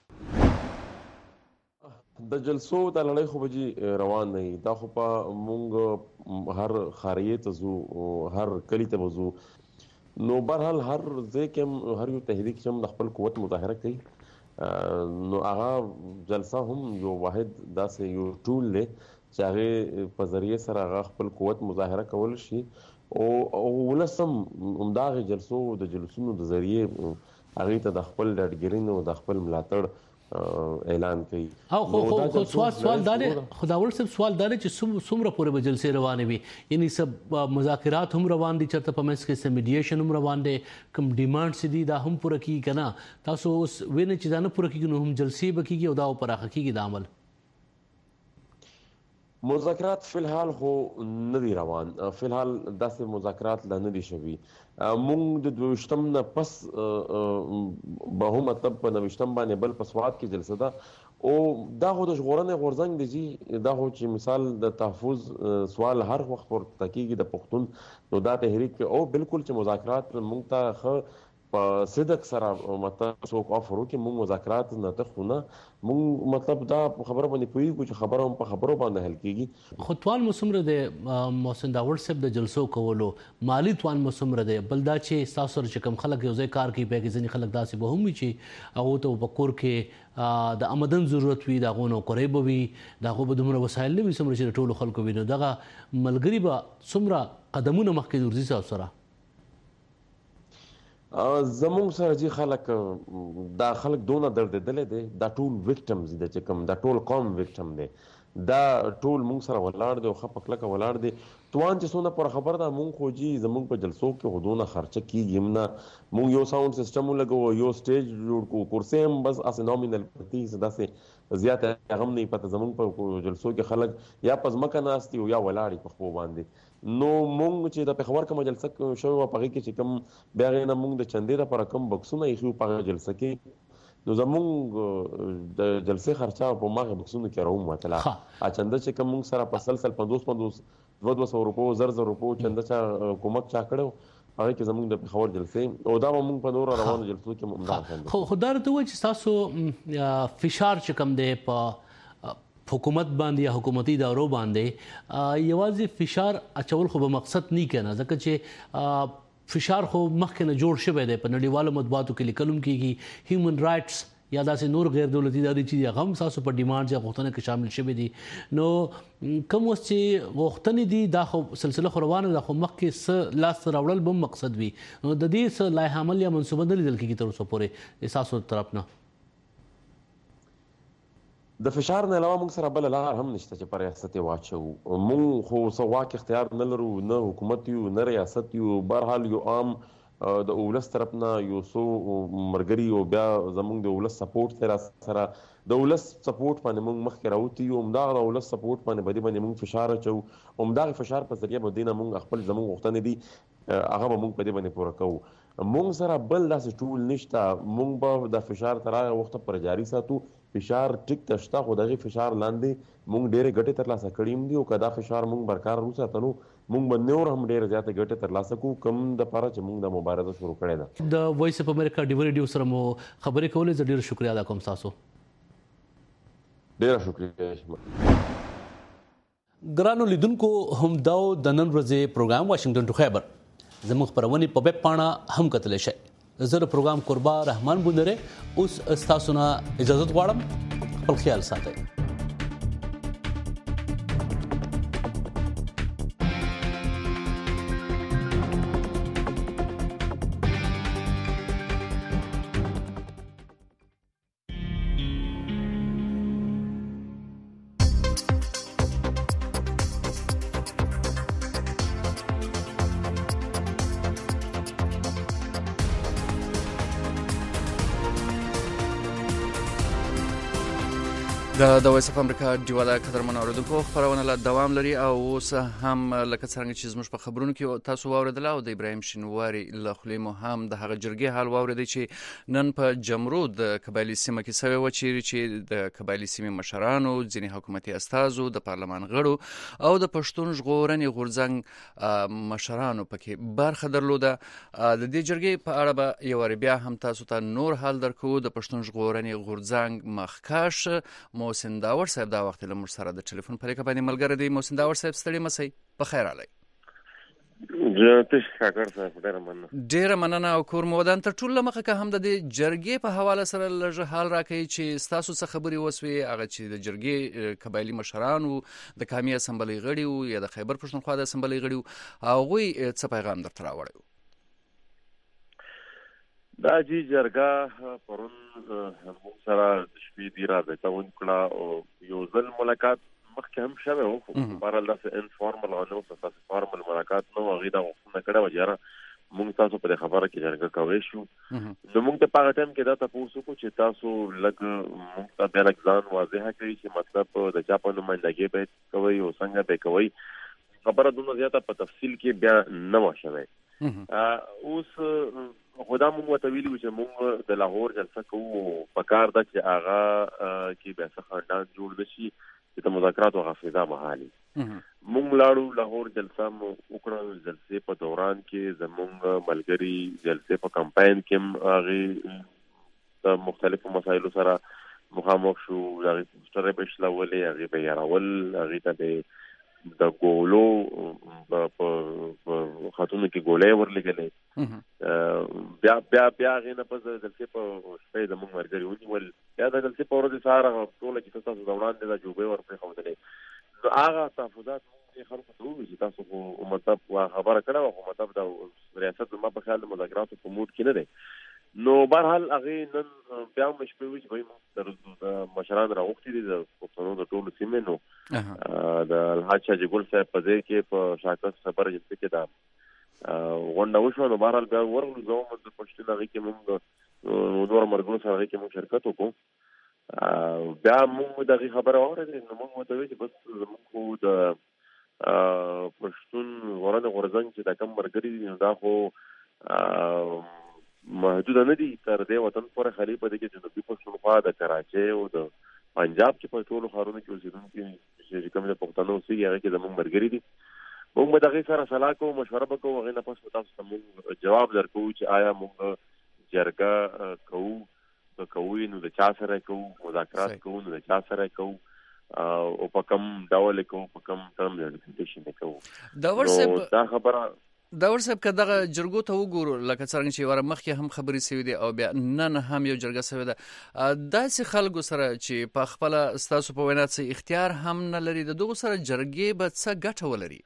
د جلسو د لړۍ خو به روان نه وي. دا خو په مونږ هر خاریې ته ځو، هر کلي ته به ځو، نو برحال هر ځای کې هم هر یو تحریک چې هم د خپل قوت مظاهره کوي، نو هغه جلسه هم یو واحد داسې یو ټول دی چې هغې په ذریعې سره هغه خپل قوت مظاهره کول شي او ولس هم همدغې جلسو د جلسونو د ذریعې هغې ته د خپل ډاډګیرۍ او د خپل ملاتړ اعلان کوي. او خو خو سوال سوال دا دی خداوړ صاحب سوال دا دی چې څومره پورې به جلسې روانې وي؟ یعنی څه مذاکرات هم روان دي، چېرته په منځ کې څه میډیشن هم روان دی، کوم ډیمانډس دي دا هم پوره کېږي که نه؟ تاسو اوس وینئ چې دا نه پوره کېږي نو هم جلسې به کېږي او دا به پراخه کېږي د عمل. مذاکرات فلحال خو نه دي روان، فلحال داسې مذاکرات لا نه دي شوي. مونږ د دویشتم نه پس به هم مطلب په نویشتم باندې بل په سوات کې جلسه ده او دا خو د ژغورنې غورځنګ دی جي، دا خو چې مثال د تحفظ سوال هر وخت ورته کېږي د پښتون، نو دا تحریک او بالکل چې مذاکرات مونږ ته ښه په صدق سره مطلب څوک افر وکړي، مونږ مذاکرات نه تخو نه، مونږ مطلب دا خبره باندې پوهېږو چې خبره هم په خبرو باندې حل کېږي. خو توان مو څومره دی محسن داوړ صاحب د جلسو کولو؟ مالي توان مو څومره دی؟ بل دا چې ستاسو سره چې کوم خلک یو ځای کار کوي په کې ځینې خلک داسې به هم وي چې هغو ته په کور کې د آمدن ضرورت وي، د هغو نوکرۍ به وي، د هغو به دومره وسایل نه وي څومره چې د ټولو خلکو وي، نو دغه ملګري به څومره قدمونه مخکې ورځي ستاسو سره؟ زمونږ سره چې خلک دا خلک دونه دردېدلی دی، دا ټول وکټمز دي چې کوم دا ټول قوم وکټم دی، دا ټول مونږ سره ولاړ دی او ښه په کلکه ولاړ دی. توان چې څونه پوره خبر ده، مونږ خو جي زمونږ په جلسو کې خو دونه خرچه کېږي هم نه. مونږ یو ساوند سیسټم ولګوو، یو سټیج جوړ کړو، کرسۍ هم بس هسې نامینل پرتې څه داسې زیات هغه هم نه پته. زمونږ په جلسو کې خلک یا په ځمکه ناست دي او یا ولاړ دي په خپو باندې. نو مونږ چې د پېښور کومه جلسه شوې وه په هغې کې چې کوم بیا هغې نه مونږ د چندې دپاره کوم بکسونه ایښي وو په هغه جلسه کې، نو زمونږ د جلسې خرچه په هماغه بکسونو کې راووتله. چنده چې کوم مونږ سره په سل سل پنځوس پنځوس دوه دوه سوه روپو زر زر روپو چنده چا کومک چا کړی هغې کې زمونږ د پېښور جلسې او دا به مونږ په نورو روانو جلسو کې هم همدغه شان خو خو دا راته ووایه چې ستاسو فشار چې کوم دی په حکومت باندې یا حکومتي ادارو باندې یوازې فشار اچول خو به مقصد نه کنه، ځکه چې فشار خو مخکې نه جوړ شوی دی، په نړیوالو مطبوعاتو کې لیکل هم کېږي، هیومن رایټس یا داسې نور غیر دولتي ادارې چې هغه هم ستاسو په ډیمانډ یا غوښتنه کې شامل شوي دي. نو کوم اوس چې غوښتنې دي دا خو سلسله خو روانه ده، خو مخکې څه لاسته راوړل به هم مقصد وي، نو د دې څه لایحه عمل یا منصوبه نه لیدل کېږي تر اوسه پورې ستاسو طرف نه؟ د فشار نه علاوه موږ سره بله لار هم نشته چې په ریاست یې واچوو. موږ خو څه واک اختیار نه لرو، نه حکومت یو نه ریاست یو، برحال یو عام د اولس طرف نه یو څو ملګري او بیا زموږ د اولس سپورټ دی را سره، د اولس سپورټ باندې موږ مخکې راوتي یو، همدغه د اولس سپورټ باندې په دې باندې موږ فشار اچوو، همدغه فشار په ذریعه به دې نه موږ خپل زموږ غوښتنې دي هغه به موږ په دې باندې پوره کوو. موږ سره بل داسې ټول نشته، موږ به د فشار تر هغه وخته پورې جاري ساتو. فشار ټیک ته شته، خو دغې فشار لاندې موږ ډېرې ګټې ترلاسه کړي هم دي او که دا فشار موږ برقرار وساتو نو موږ به نور هم ډېرې زیاتې ګټې ترلاسه کړو، کوم دپاره چې موږ دا مبارزه شروع کړې ده. د وایس اف امریکا ډیو ریډیو سره مو خبرې کولې، زه ډېره شکریه ادا کوم ستاسو. ډېره شکریه. ګرانو لیدونکو، همدا د نن ورځې پروګرام واشنګټن ټو خیبر زموږ خپرونې په ویب پاڼه هم کتلی شئ. زه د پروګرام قربا رحمان بندره اوس ستاسو نه اجازت غواړم، خپل خیال ساتئ. د د وایس اف امریکا ډیوا د قدرمن اوریدونکو خبرونه له دوام لري او اوس هم لکه څنګه چې زموږ په خبرونو کې تاسو واوریدل او د ابراهیم شینواری له خولې مو هم د هغه جرګې حال واوریدل چې نن په جمرو د قبایلی سیمه کې سوي و چې د قبایلی سیمې مشرانو ځینې حکومتي استازو د پارلمان غړو او د پښتون ژغورنې غورځنګ مشرانو پکې برخه درلوده. د دې جرګې په اړه به یو بیا هم تاسو ته نور حال درکو. د پښتون ژغورنې غورځنګ مخکښ محسن داور صاحب دا وخت له موږ سره د ټلیفون په لیکه باندې ملګری دی. محسن داور صاحب ستړي مسئ په خیر علي. جنتش شاکر صاحب ډیره مننه. ډیره مننه او کور مودان تر ټولو مخه که هم د جرګې په حواله سره لږ حال راکړي چې ستاسو څه خبرې وسوي هغه چې د جرګې قبایلی مشرانو د قومي اسمبلی غړي یا د خیبر پښتونخوا د اسمبلی غړي هغوی څه پیغام درته راوړی؟ دا جی جرګه پرون موږ سره د شپې دی رابطه وکړه او یو ځل ملاقات مخکې هم شوی و خو بهرحال داسې انفارمل او نو تاسو فارمل ملاقات نو هغې دا غوښتنه کړې وه چې یاره موږ تاسو په دې خبره کې جرګه کوی شو. نو موږ ته په هغه ټایم کې دا تپوس وکړو چې تاسو لږ موږ ته بیا لږ ځان واضحه کړئ چې مطلب د چا په نمایندګي به کوئ او څنګه به کوئ. خبره دومره زیاته په تفصیل کې بیا نه وه شوی. اوس خو دا موږ ورته ویلي وو چې موږ د لاهور جلسه کوو په کار ده چې هغه کې بیا څه خنډان جوړ نه شي چې د مذاکراتو هغه فضا محالي. موږ لاړو لاهور جلسه مو وکړه. جلسې په دوران کې زموږ ملګري جلسې په کمپاین کې هم هغې د مختلفو مسایلو سره مخامخ شو. هغې پوسټرې به شلولې، هغې به یارول، هغې ته به د ګولو په خاتونو کې ګولۍ ورلګلې. بیا بیا بیا هغې نه پس د جلسې په شپې زموږ ملګري ونیول. بیا د جلسې په ورځې سهار هغه ټوله چې تاسو د وړاندې دا جوبې ور پرېښودلې. نو هغه تحفظات موږ خلکو ته وویل چې تاسو خو مطلب خبره کړې وه خو مطلب د ریاست زما په خیال د مذاکراتو په موډ کې نه دی. نو بهرحال هغې نن بیا هم شپې وویل چې وایي د مشران راغوښتي دي د پښتنو د ټولو سیمې. نو د الحاج شاجي ګل صاحب په ځای کې په شاکس خبره جلسه کې دا غونډه وشوه. نو بهرحال بیا ورغلو زه هم د پښتون هغې کې موږ نور ملګرو سره هغې کې موږ شرکت وکړو. بیا موږ د هغې خبره واورېدې. نو موږ ورته ویل چې بس زموږ خو د پښتون ژغورنې غورځنګ چې دا کوم ملګري دي نو دا خو محدوده نه دي تر دې وطن پورې خالي په دې کې جنوبي پښتونخوا د کراچۍ او د پنجاب کې په ټولو ښارونو کې اوسېدونکي چې کوم د پښتنو اوسېږي هغې کې زموږ ملګري دي. موږ به د هغې سره سلا کوو، مشوره به کوو. هغې نه پس به تاسو ته موږ جواب درکوو چې آیا موږ جرګه کوو، که کوو نو د چا سره کوو، مذاکرات کوو نو د چا سره کوو او په کوم ډول کوو، په کوم ټرم د ډیسکشن کوو. نو دا خبره داور صاحب که دغه جرګو ته وګورو لکه څرنګه چې واره مخکې هم خبرې سوي دي او بیا نن هم یو جرګه سوې ده، داسې خلکو سره چې په خپله ستاسو په وینا څه اختیار هم نه لري د دغو سره جرګې به څه ګټه ولري؟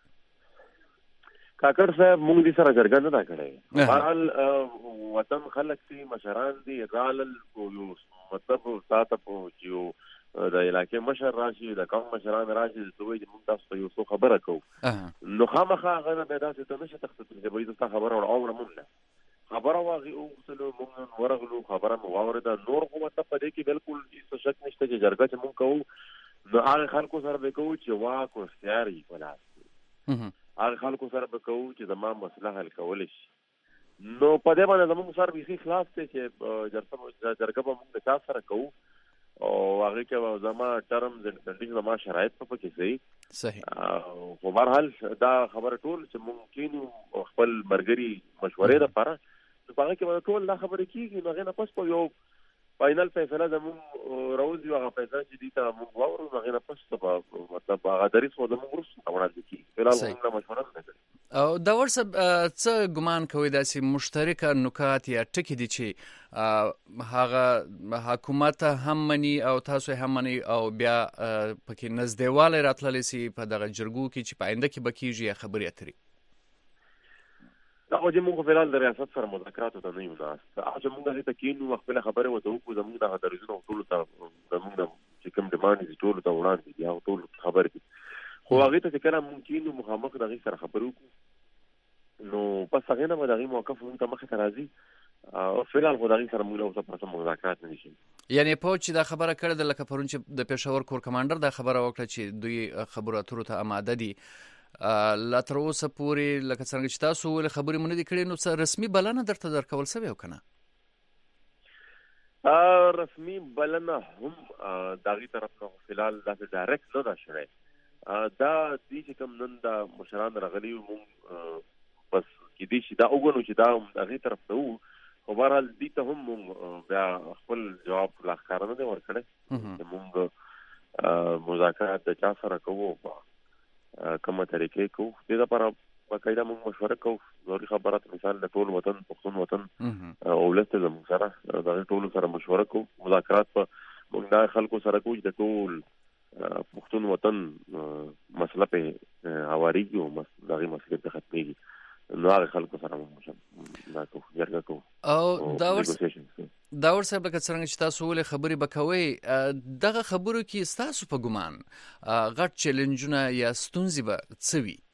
کاکړ صاحب موږ دې سره جرګه نه ده کړې. بهرحال وطن خلک دي، مشران دي، رالل مطلب تا ته چې یو د علاقې مشر راشي، د قوم مشران راشي، د وایي چې موږ تاسو ته یو څو خبره کوو. نو خامخا هغه نه بیا داسې ته نشي تخصص چې وایي ستا خبره ور اورم نه خبره واغې اوغوښتلو موږ ورغلو، خبره مو واورېده. نور خو مطلب په دې کې بالکل هېڅ شک نشته چې جرګه چې موږ کوو نو هغې خلکو سره به کوو چې واک او اختیار یې په لاس کې، هغې خلکو سره به کوو چې زما مسله حل کولی شي. نو په دې باندې زموږ سر بیخي خلاص دی چې جرګه به موږ د چا سره کوو او هغې کې به زما ټرمز اینډ کنډیشن زما شرایط په پکې صحیح صحیح خو بهرحال دا خبره ټول چې موږ کینو خپل ملګري مشورې دپاره نو په هغه کې به ټول دا خبرې کېږي. نو هغې نه پس په یو فاینل فیصله زموږ راوځي او هغه فیصله چې دې ته موږ واورو نو هغې نه پس به مطلب هغه دریځ خو زموږ وروسته وړاندې کېږي. فلحال موږ نه مشوره نه کوي. او داور صاحب څه ګمان کوئ داسې مشترکه نکات یا ټکي دي چې هغه حکومت هم مني او تاسو هم مني او بیا پکې نزدېوالی راتللی سي په دغه جرګو کې چې په آینده کې به کېږي یا خبرې اترې؟ دا خو چې موږ فلحال د ریاست سره مذاکراتو ته نه یو ناست. هغه چې موږ هغې ته کښېنو خپله خبرې ورته وکړو، زموږ دغه دریځونه ټولو ته زموږ نه چې کوم ډیمانډ دي ټولو ته وړاندې دي، هغه ټولو خبرې دي. خو هغې ته چې کله موږ کښېنو مخامخ د هغې سره خبرې وکړو نو پس هغې نه به د هغې موقف موږ ته مخې ته راځي او فعلا غوډاغي سره موږ له اوسه پاتې مذاکرات نه شي. یعنی په چې دا خبره کړې د لکه پرون چې د پېښور کور کمانډر دا خبره وکړه چې دوی خبرو اترو ته آماده دي، لا تر اوسه پورې لکه څنګه چې تاسو ول خبرې مونږ دي کړې، نو څه رسمي بلنه درته درکول شوی او کنه؟ ا رسمي بلنه هم داغي طرف نه فلال دا ډایرکټ نه دا شوی. دا دې چې کوم نن دا مشران راغلي مونږ بس کې دې چې دا وګورو چې دا داغي طرف ته وو، خو بهرحال دې ته هم مونږ بیا خپل جواب لا ښکاره نه دی ورکړی چې مونږ مذاکرات د چا سره کوو، کومه طریقې کوو. دې لپاره باقاعده مونږ مشوره کوو. ضروري خبرات مثال د ټول وطن پښتون وطن او ولست زموږ سره د ټول سره مشوره کوو. مذاکرات په مونږ د خلکو سره کوو چې د ټول پښتون وطن مسله په هواريږي او دغه مسله په ختميږي. نو هغه خلکو سره مونږ دا کوو جرګه کوو. او دا ورس دا ورس به څنګه چې تاسو ولې خبرې بکوي، دغه خبرو کې تاسو په ګمان غټ چیلنجونه یا ستونزې به څه وي؟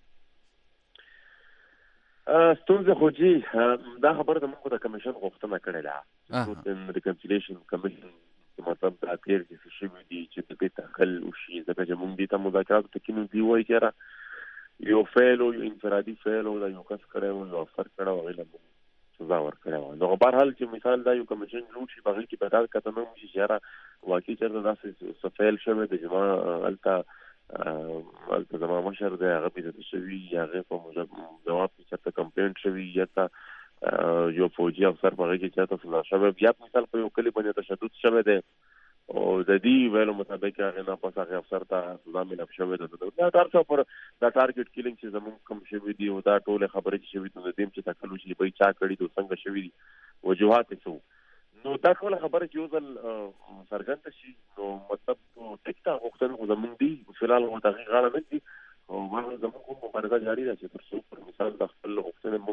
ستونزه خو جی دا خبره د موږ د کمیشن غوښتنه کړې ده، د ریکنسیلیشن کمیشن مطلب دا تیر چې شوی دی چې د دې تخل او شي د موږ دې ته مذاکرات ته کینو دی وایي چې یو فعل او انفرادي فعل او یو کس کړو او افسر کړو غیله سزا ورکړو. نو په هر حال چې مثال دا یو کمیشن جوړ شي بغیر کې بدل کته نو شي چې واقعي چې دا څه فعل شوی د جماعه الته الته زموږ مشر دی هغه په شوی هغه په جواب کې چې کمپلینټ شوی یا تا یو فوجي افسر په هغه کې چې تاسو شوی بیا مثال په یو کلی باندې تشدد شوی دی او د دې ویلو مطابق هغه نه پس هغه افسر ته سزا ملو شوی دی. دا تاسو پر دا ټارګټ کیلینګ چې زموږ کوم شوی دی او دا ټول خبرې چې شوی دی د دې چې تکلو شي به چا کړی دوه څنګه شوی دي وجوهات څه. نو دا ټول خبره چې یو ځل سرګند شي نو مطلب ټیکټا وختونه زموږ دی فلال او دغه غاړه نه دي او موږ زموږ مبارزه جاری ده چې تر څو پر مثال د خپل وختونه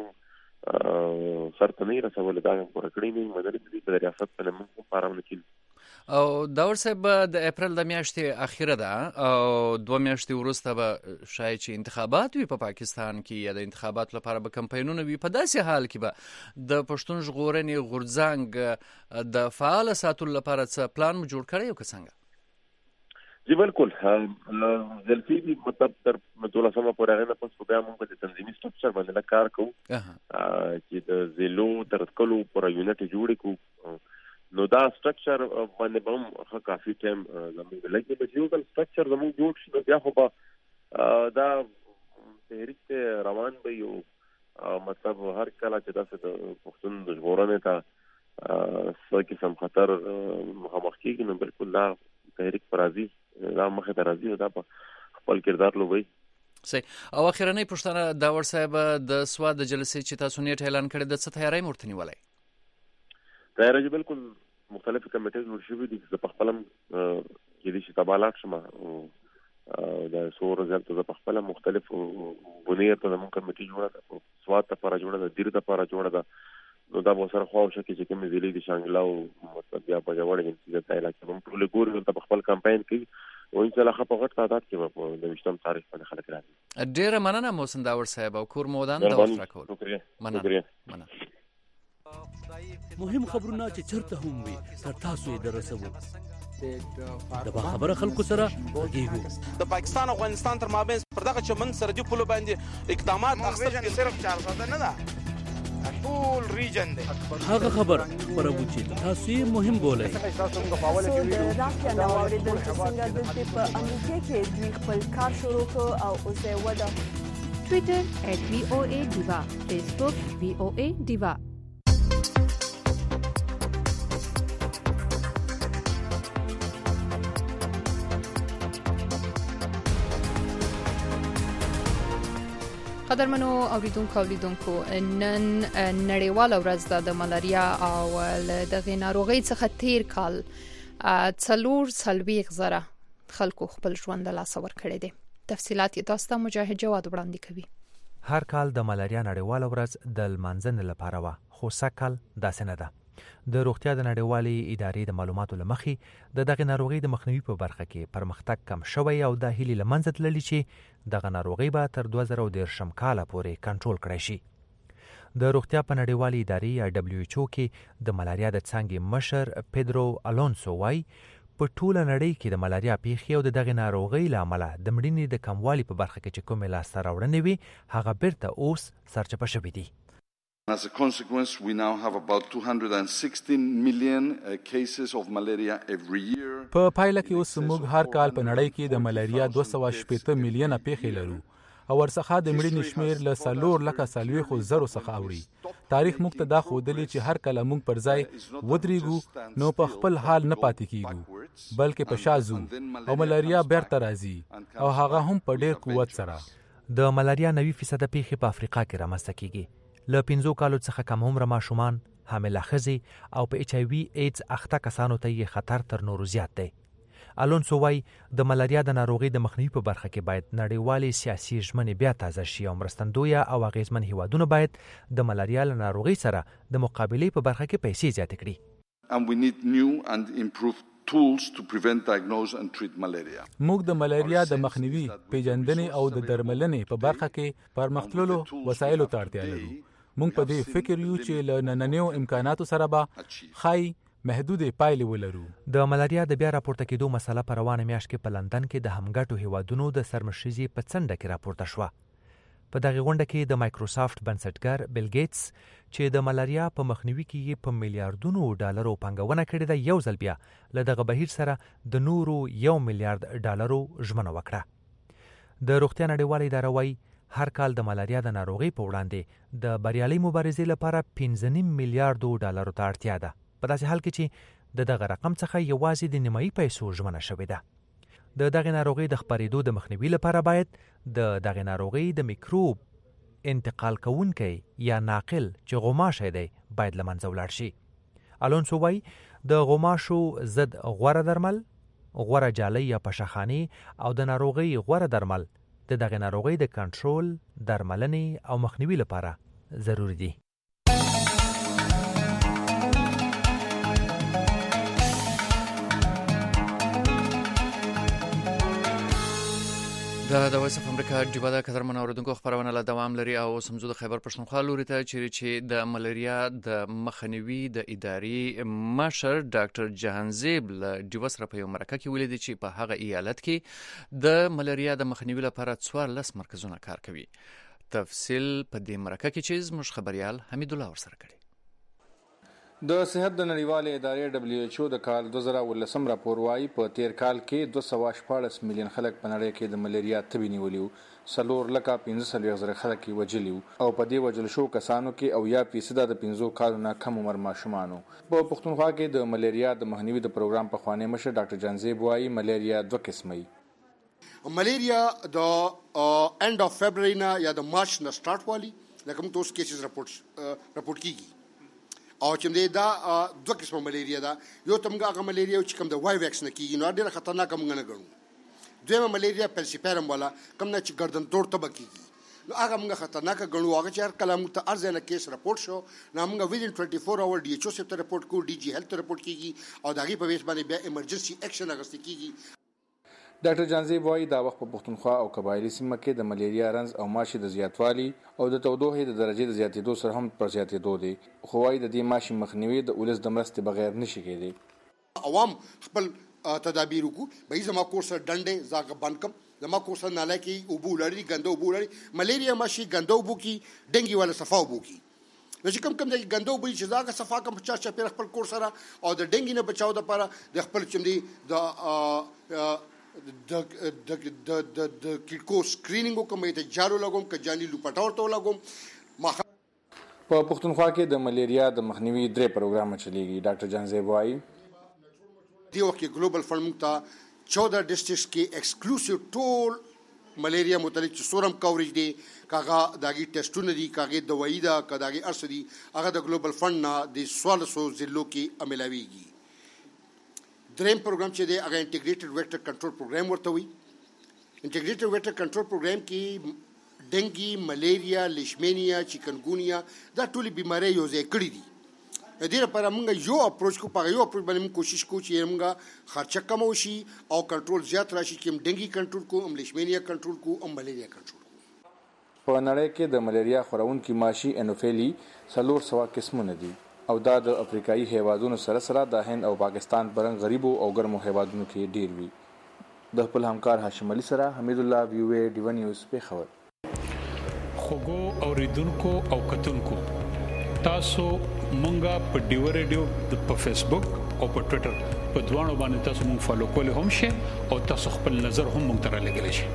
موږ سره نه رسول دا پر کړی نه مدري دي په ریاست په موږ پاره نه کیږي. او داور صاحب د اپریل د میاشتې اخیره ده او دوه میاشتې وروسته به شاید چې انتخابات وي په پاکستان کې یا د انتخابات لپاره به کمپاینونه وي. په داسې حال کې به د پښتون ژغورنې غورځنګ د فعال ساتلو لپاره څه پلان مو جوړ کړی او که څنګه؟ جی بالکل زلفي مطلب تر دولسمه پورې هغه نه پس بیا موږ د تنظیمي سټرکچر باندې کار کوو چې د زیلو تر کلو پر یونټ جوړ کوو. نو دا سټرکچر باندې هم ښه کافي ټایم زموږ لګي به یو ځل سټرکچر زموږ جوړ شي بیا خو به دا تحریک روان به یو مطلب هر کله چې تاسو د پښتون د ژغورنې ته څه قسم خطر مخامخ کیږي نو بالکل دا تحریک پر راځي دا مخه ته راځي او دا په خپل کردار لوبي. صحیح. او اخیرنۍ پوښتنه داور صاحب د سواد د جلسې چې تاسو نیټ اعلان کړی د څه تیاری مرته نیولای؟ تیاری بالکل مختلف کمیټې جوړ شوې دي چې په خپل کې دي چې تبالات شمه او د سور زلت د خپل مختلف بنیاد ته موږ کمیټې جوړه ده سواد ته لپاره جوړه ده دیر ته لپاره جوړه ده نو دا به سره خو شي چې کوم ځلې دي شانګلا او مطلب بیا په جوړه کې چې دا علاقه هم ټول ګوري ته په خپل کمپاین کې او ان شاء الله په غټ تعداد کې په د وشتم تاریخ باندې خلک راځي. ډیره مننه موسم داور صاحب او کور مودان دا وخت راکول. مننه. مننه. مهم خبرونه چې چرته هم وي تر تاسو یې درسوو د خبره خلکو سره غږیږو. د پاکستان او افغانستان تر مابین پر دغه چمن سرحدي پولو باندې اقدامات اخیستل صرف چار ساده نه ده ټول ریجن دی. هغه خبر خبرو چې تاسو یې مهم بولئ. د راکیا نو اوریدل چې څنګه د په امریکا کې دوی خپل کار شروع کړ او اوس یې ودا ټوئیټر ات وی او ای دیوا فیسبوک وی او ای دیوا. قدرمنو اوریدونکو اولیدونکو نن نړیواله ورځ ده د ملاریا او دغه ناروغۍ څخه تیر کال څلور څلوېښت زره خلکو خپل ژوند له لاسه ورکړی دی. تفصیلات یې تاسو ته مجاهد جواد وړاندې کوي. هر کال د ملاریا نړیواله ورځ د لمانځنې لپاره وه خو سږکال داسې نه ده. د روغتیا د نړیوالې ادارې د معلوماتو له مخې د دغه ناروغۍ د مخنیوي په برخه کې پرمختګ کم شوی او د هیلې له منځه تللي چې دغه ناروغۍ به تر دوه زره دېرشم کاله پورې کنټرول کړی شي. د روغتیا په نړیوالې ادارې یا دبلیو ایچ او کې د ملاریا د څانګې مشر پیدرو الونسو وایي په ټوله نړۍ کې د ملاریا پیښې او د دغې ناروغۍ له امله د مړینې د کموالي په برخه کې چې کومې لاسته راوړنې وي هغه بیرته اوس سرچپه شوي دي. As a consequence, we now have about two hundred sixteen million uh, cases of malaria every year. په پایله کې اوس موږ هر کال په نړۍ کې د ملاریا دوه سوه شپېته میلیونه پیښې لرو او ورڅخه د مړینې شمیر له څلور لکه څلوېښتو زرو څخه اوړي. تاریخ موږ ته دا ښودلي چې هر کله موږ پر ځای ودرېږو نو په خپل حال نه پاتې کیږو بلکې په شا ځو او ملاریا بیرته راځي او هغه هم په ډېر قوت سره. د ملاریا نوي فیصده پیښې په افریقا کې رامنځته کیږي. له پنځو کالو څخه کم عمره ماشومان، حامله ښځې او په ایچ آی وي ایډز اخته کسانو ته یې خطر تر نورو زیات دی. الونسو وایي د ملاریا د ناروغۍ د مخنیوي په برخه کې باید نړیوالې سیاسي ژمنې بیا تازه شي او مرستندویه او اغیزمن هیوادونه باید د ملاریا له ناروغۍ سره د مقابلې په برخه کې پیسې زیاتې کړي. And we need new and improved tools to prevent, diagnose and treat malaria. موږ د ملاریا د مخنیوي، پیژندنې او د درملنې په برخه کې پرمختللو وسایلو ته اړتیا لرو. موږ په دې فکر یو چې له نننیو امکاناتو سره به خای محدودې پایلې ولرو. د ملاریا د بیا راپورته کېدو مسله په روانه میاشت کې په لندن کې د همګټو هیوادونو د سرمشریزې په څنډه کې راپورته شوه. په دغه غونډه کې د مایکروسافت بنسټګر بیل ګیټس چې د ملاریا په مخنیوي کې یې په میلیارډونو ډالرو پانګونه کړې ده یو ځل بیا له دغه بهیر سره د نورو یو میلیارډ ډالرو ژمنه وکړه. د روغتیا نړیواله اداره وایي هر کال د ملاریا د ناروغۍ په وړاندې د بریالۍ مبارزې لپاره پنځه نیم میلیارډو ډالرو ته اړتیا ده، په داسې حال کې چې د دغه رقم څخه یوازې د نیمایي پیسو ژمنه شوې ده. د دغې ناروغۍ د خپرېدو د مخنیوي لپاره باید د دغې ناروغۍ د میکروب انتقال کوونکی یا ناقل چې غوماشی دی باید له منځه ولاړ شي. الونسو وایي د غوماشو ضد غوره درمل، غوره جالۍ یا پشخانې او د ناروغۍ غوره درمل د دغه ناروغۍ د کنټرول، درملنې او مخنیوي لپاره ضروری دي. دا د وایس اف امریکا ډیبا د قدرمن اوریدونکو خبرونه له دوام لري او سمزو د خیبر پښتونخوا لوري ته چیرې چې د ملاریا د مخنیوي د ادارې مشر ډاکټر جهانزیب له ډیبا سره په یو مرکه کې ولیدي چې په هغه ایالت کې د ملاریا د مخنیوي لپاره څوارلس مرکزونه کار کوي. تفصیل په دې مرکه کې چې زموږ خبريال حمید الله ورسره کړي. د صحت د نړیوالې ادارې دبلیو ایچ او د کال دوه زره ولسم راپور وايي په تیر کال کې دوه سوه شپاړس میلیون خلک په نړۍ کې د ملاریا تبې نیولي وو، څلور لکه پنځه څلوېښت زره خلک یې وژلي وو او په دې وژل شوو کسانو کې اویا فیصده د پنځو کالو نه کم عمر ماشومان وو. په پښتونخوا کې د ملاریا د مخنیوي د پروګرام پخوانی مشر ډاکټر جانزیب وایي ملاریا دوه قسمه وي. ملاریا د اند اف فبراير نه یا د مارچ نه سٹارټ والی لکه موږ اوس کیسز رپورټ رپورټ کیږي او چې دا دوه قسمه ملاریا ده. یو تمګه هغه ملاریا چې کوم د وای ویکس نه کیږي نو ډیره خطرناک موږ نه ګڼو. دویمه ملاریا پلسیپیرم والا کوم نه چې ګردن توړ تبه کیږي نو هغه موږ خطرناک ګڼو. هغه چې هر کله موږ ته ارزه نه کیس رپورټ شو نو موږ ویدین چوبیس اور ډي ایچ او سره رپورټ کو، ډي جی هیلث رپورټ کیږي او دغه په ویس باندې بیا ایمرجنسي اکشن اغستې کیږي. ډاکټر جانزیب وایي دا وخت په پښتونخوا او قبایلی سیمه کې د ملیریا رنځ او ماشي د زیاتوالي او د تودوخې د درجې د زیاتېدو سره هم پر زیاتېدو دی، خو وایي د دې ماشي مخنیوي د ولس د مرستې بغیر نشي کېدی. عوام خپل تدابیر وکړو، به زما کور سره ډنډې زاګه بند کم، زما کور سره ناله کې اوبو لري، ګنده اوبو لري، ملیریا ماشي ګنده اوبو کې، ډنګي والا صفا اوبو کې. نو چې کم کم د ګنده اوبو چې زاګه صفا کم چا چا پیر خپل کور سره او د ډنګي نه بچاو د لپاره د خپل چمدي د د د د د د کیټکو سکرینینګ کوم ته جارو لګوم ک جاني لوپټاور ته لګوم. په پښتونخوا کې د ملیریا د مخنیوي درې پروګرام چلیږي. ډاکټر جانزیب وایي دی وخت کې ګلوبل فند ته چودہ ډسټرکټس کې ایکسکلوسیو ټول ملیریا متعلق چې سورم کوریج دی کاغه داګي ټیسټونه دي کاغه دوايي دا کداګي ارس دي هغه د ګلوبل فند نه د سوال سو ضلعو کې عملاويږي. دریم پروګرام چې دی هغه انټیګریټډ ویکټر کنټرول پروګرام ورته وي. انټیګریټډ ویکټر کنټرول پروګرام کې ډنګي، ملیریا، لیشمینیا، چیکنګونیا دا ټول بیماری یو ځای کړي دي. د دې لپاره موږ یو اپروچ کو په یو اپروچ باندې موږ کوشش کوو چې موږ خرچه کم وشي او کنټرول زیات راشي چې موږ ډنګي کنټرول کو، ام لیشمینیا کنټرول کو، ام ملیریا کنټرول کو. په نړۍ کې د ملیریا خورونکي ماشي انوفیلی څلور سوه قسمونه دي او دا د افریقایي هیوادونو سره سره د هند او پاکستان برنګ غریبو او ګرمو هیوادونو کې ډیر وي. د خپل همکار هاشم علي سره حمید الله وی او ای ډیو نیوز پیښور. خوګو اوریدونکو او کتونکو تاسو مونږه په ډیو ریډیو په فیسبوک او په ټوئیټر په دوانو باندې تاسو مونږ فالو کولای هم شئ او تاسو خپل نظر هم مونږ ته رالیږلی شئ.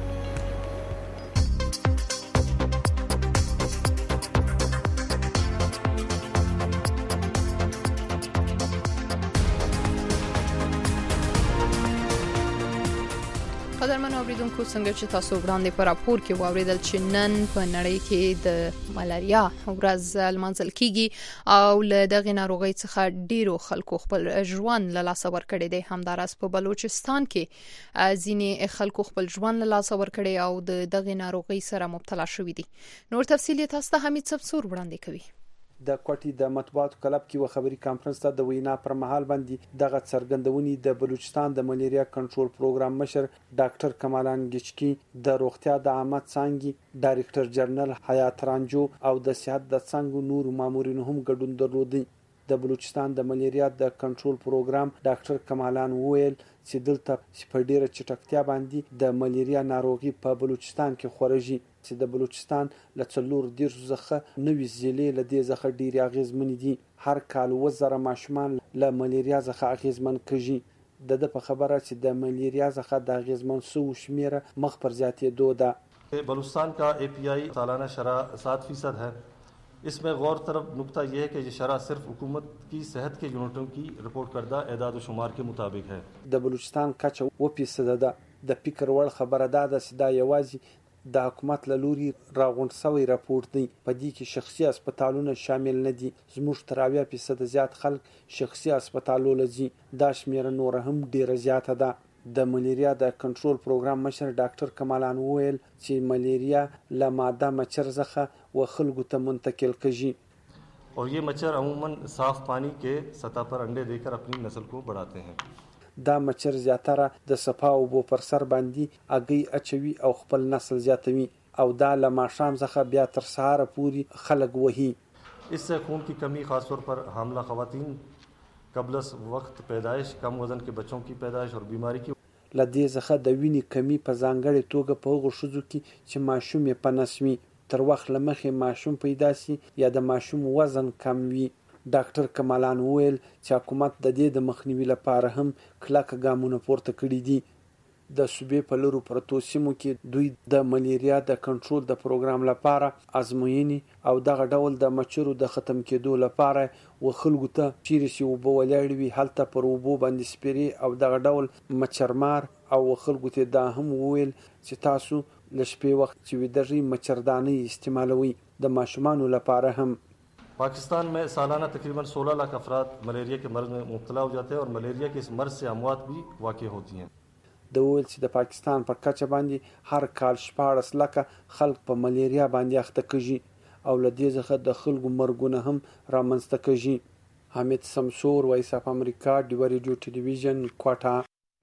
قدرمن اوریدونکو څنګه چې تاسو وړاندې په راپور کې واوریدل چې نن په نړۍ کې د ملاریا ورځ لمانځل کیږي او له دغه ناروغي څخه ډیرو خلکو خپل ژوند له لاسه ورکړي دي. همدارس په بلوچستان کې ځینې خلکو خپل ژوند له لاسه ورکړي او د دغه ناروغي سره مبتلا شوي دي. نور تفصیل تاسو ته حمید صبسور وړاندې کوي. د کوټي د مطبوعاتو کلب کې و خبري کانفرنس ته د وینا پر مهال باندې دغه څرګندونې د بلوچستان د ملیریا کنټرول پروګرام مشر ډاکټر کمالان گچکی، د روغتیا د عامه څانګې ډایرکټر جنرال حیات رانجو او د صحت د څنګه نور مامورین هم ګډون درلودي. د بلوچستان د ملیریا د کنټرول پروګرام ډاکټر کمالان وویل چې دلته په ډیره چټکتیا باندې د ملیریا ناروغي په بلوچستان کې خورجي چې د بلوچستان له څلور ډیر ځخه نوې ضلع له دې ځخه ډیر اغیزمن دي. هر کال وزره ماشومان له ملیریا ځخه اغیزمن کیږي. د د په خبره چې د ملیریا ځخه د اغیزمن سو شمیره مخ پر زیاتېدو ده. بلوچستان کا اے پی آئی سالانہ شرح سات فیصد ہے. इसमें गौर तरफ नुकता यह है कि ये शरह सिर्फ हुकूमत की सेहत के यूनिटों की रिपोर्ट करदा एदाद व शुमार के मुताबिक है. د بلوچستان کچه و فیصد ده. د فکر وړ خبره ده چې دا یوازې د حکومت له لوري راغونډ شوی راپور دی. په دې کې شخصي هسپتالونه شامل نه دي. زموږ تر اویا فیصد زیات خلک شخصي هسپتالونو لځي. دا شمیره نور هم ډیره زیاته ده. د ملیریا د کنټرول پروګرام مشر ډاکټر کمالان وویل چې ملیریا له ماده مچر څخه و خلکو ته منتقل کیږي और ये मच्छर अमूमन साफ पानी के सतह पर अंडे देकर अपनी नस्ल को बढ़ाते हैं. دا मच्छर زیاتره د صفا او بو پر سر باندې اگي اچوي او خپل نسل زیاتوي او دا له ماشام څخه بیا تر سهار پوري خلک وهي. इससे खून की कमी खास तौर पर हामला खवातीन قبل वक्त पैदाइश कम वजन के बच्चों की पैदाइश और बीमारी की لدې څخه د وینې کمی په ځانګړې توګه په هغو ښځو کې چې ماشوم یې په نسوي تر وخت له مخې ماشوم پیدا سي یا د ماشوم وزن کم وي. ډاکټر کمالان وویل چې حکومت د دې د مخنیوي لپاره هم کلکه ګامونه پورته کړي دي. د صوبې په لورو پرتو سیمو کې دوی د ملیریا د کنټرول د پروګرام لپاره ازموینې او دغه ډول د مچرو د ختم کېدو لپاره و خلکو ته چیرې چې وبو ولاړ وي هلته پر وبو باندې سپری او دغه ډول مچرمار او خلکو ته دا هم وویل چې تاسو د شپې وخت چې ودرې مچرداني استعمالوي د ماشومانو لپاره هم. पाकिस्तान में सालाना तकरीबन सोलह लाख अफराद मलेरिया के मर्ज में मुब्तला हो जाते हैं और मलेरिया के इस मर्ज से अमवात भी वाक़ होती हैं. د ویل چې د پاکستان پر کچه باندې هر کال شپاړس لکه خلک په ملیریا باندې اخته کیږي او له دې څخه د خلکو مرګونه هم رامنځته کیږي. حمید سمسور، وایس اف امریکا، ډیو ریډیو ټلویزیون، کوټا.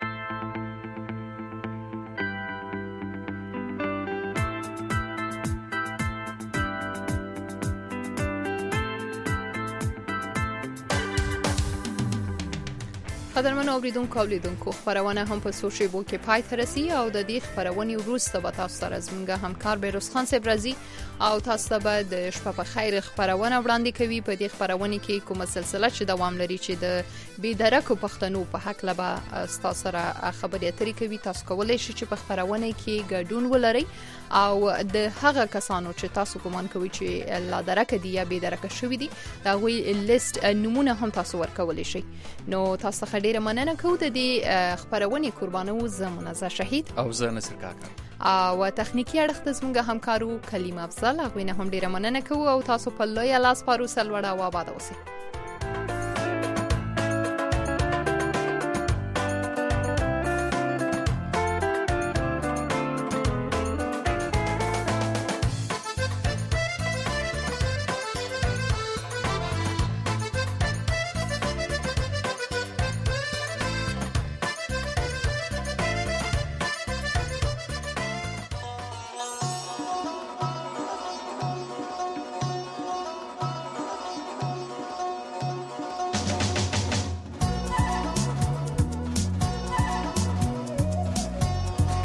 قدرمن اوریدونکو او لیدونکو خبرونه هم په سوشیبو کې پای ته رسي او د دې خبرونه وروسته به تاسو سره زموږ همکار بیروز خان صاحب راځي او تاسو ته به د شپه په خیر خبرونه وړاندې کوي. په دې خبرونه کې کومه سلسله چې دوام لري چې د بيدرکو پښتنو په حق لبا تاسو سره خبرې اترې کوي. تاسو کولای شئ چې په خبرونه کې ګډون ولرئ او د هغه کسانو چې تاسو ګمان کوئ چې لا درکه دی یا بيدرکه شوی دي دا وی لیست نمونه هم تاسو ورکولای شئ. نو تاسو ډیره مننه کوم د دې خبرونه قربانو زمونږه شهید او زه نصر کاکا او تخنیکی اړخ زمونږه همکارو کلیم افضل هغه نه هم ډیره مننه کوم او تاسو په لوی لاس پارو سلوړه و آباد اوسئ.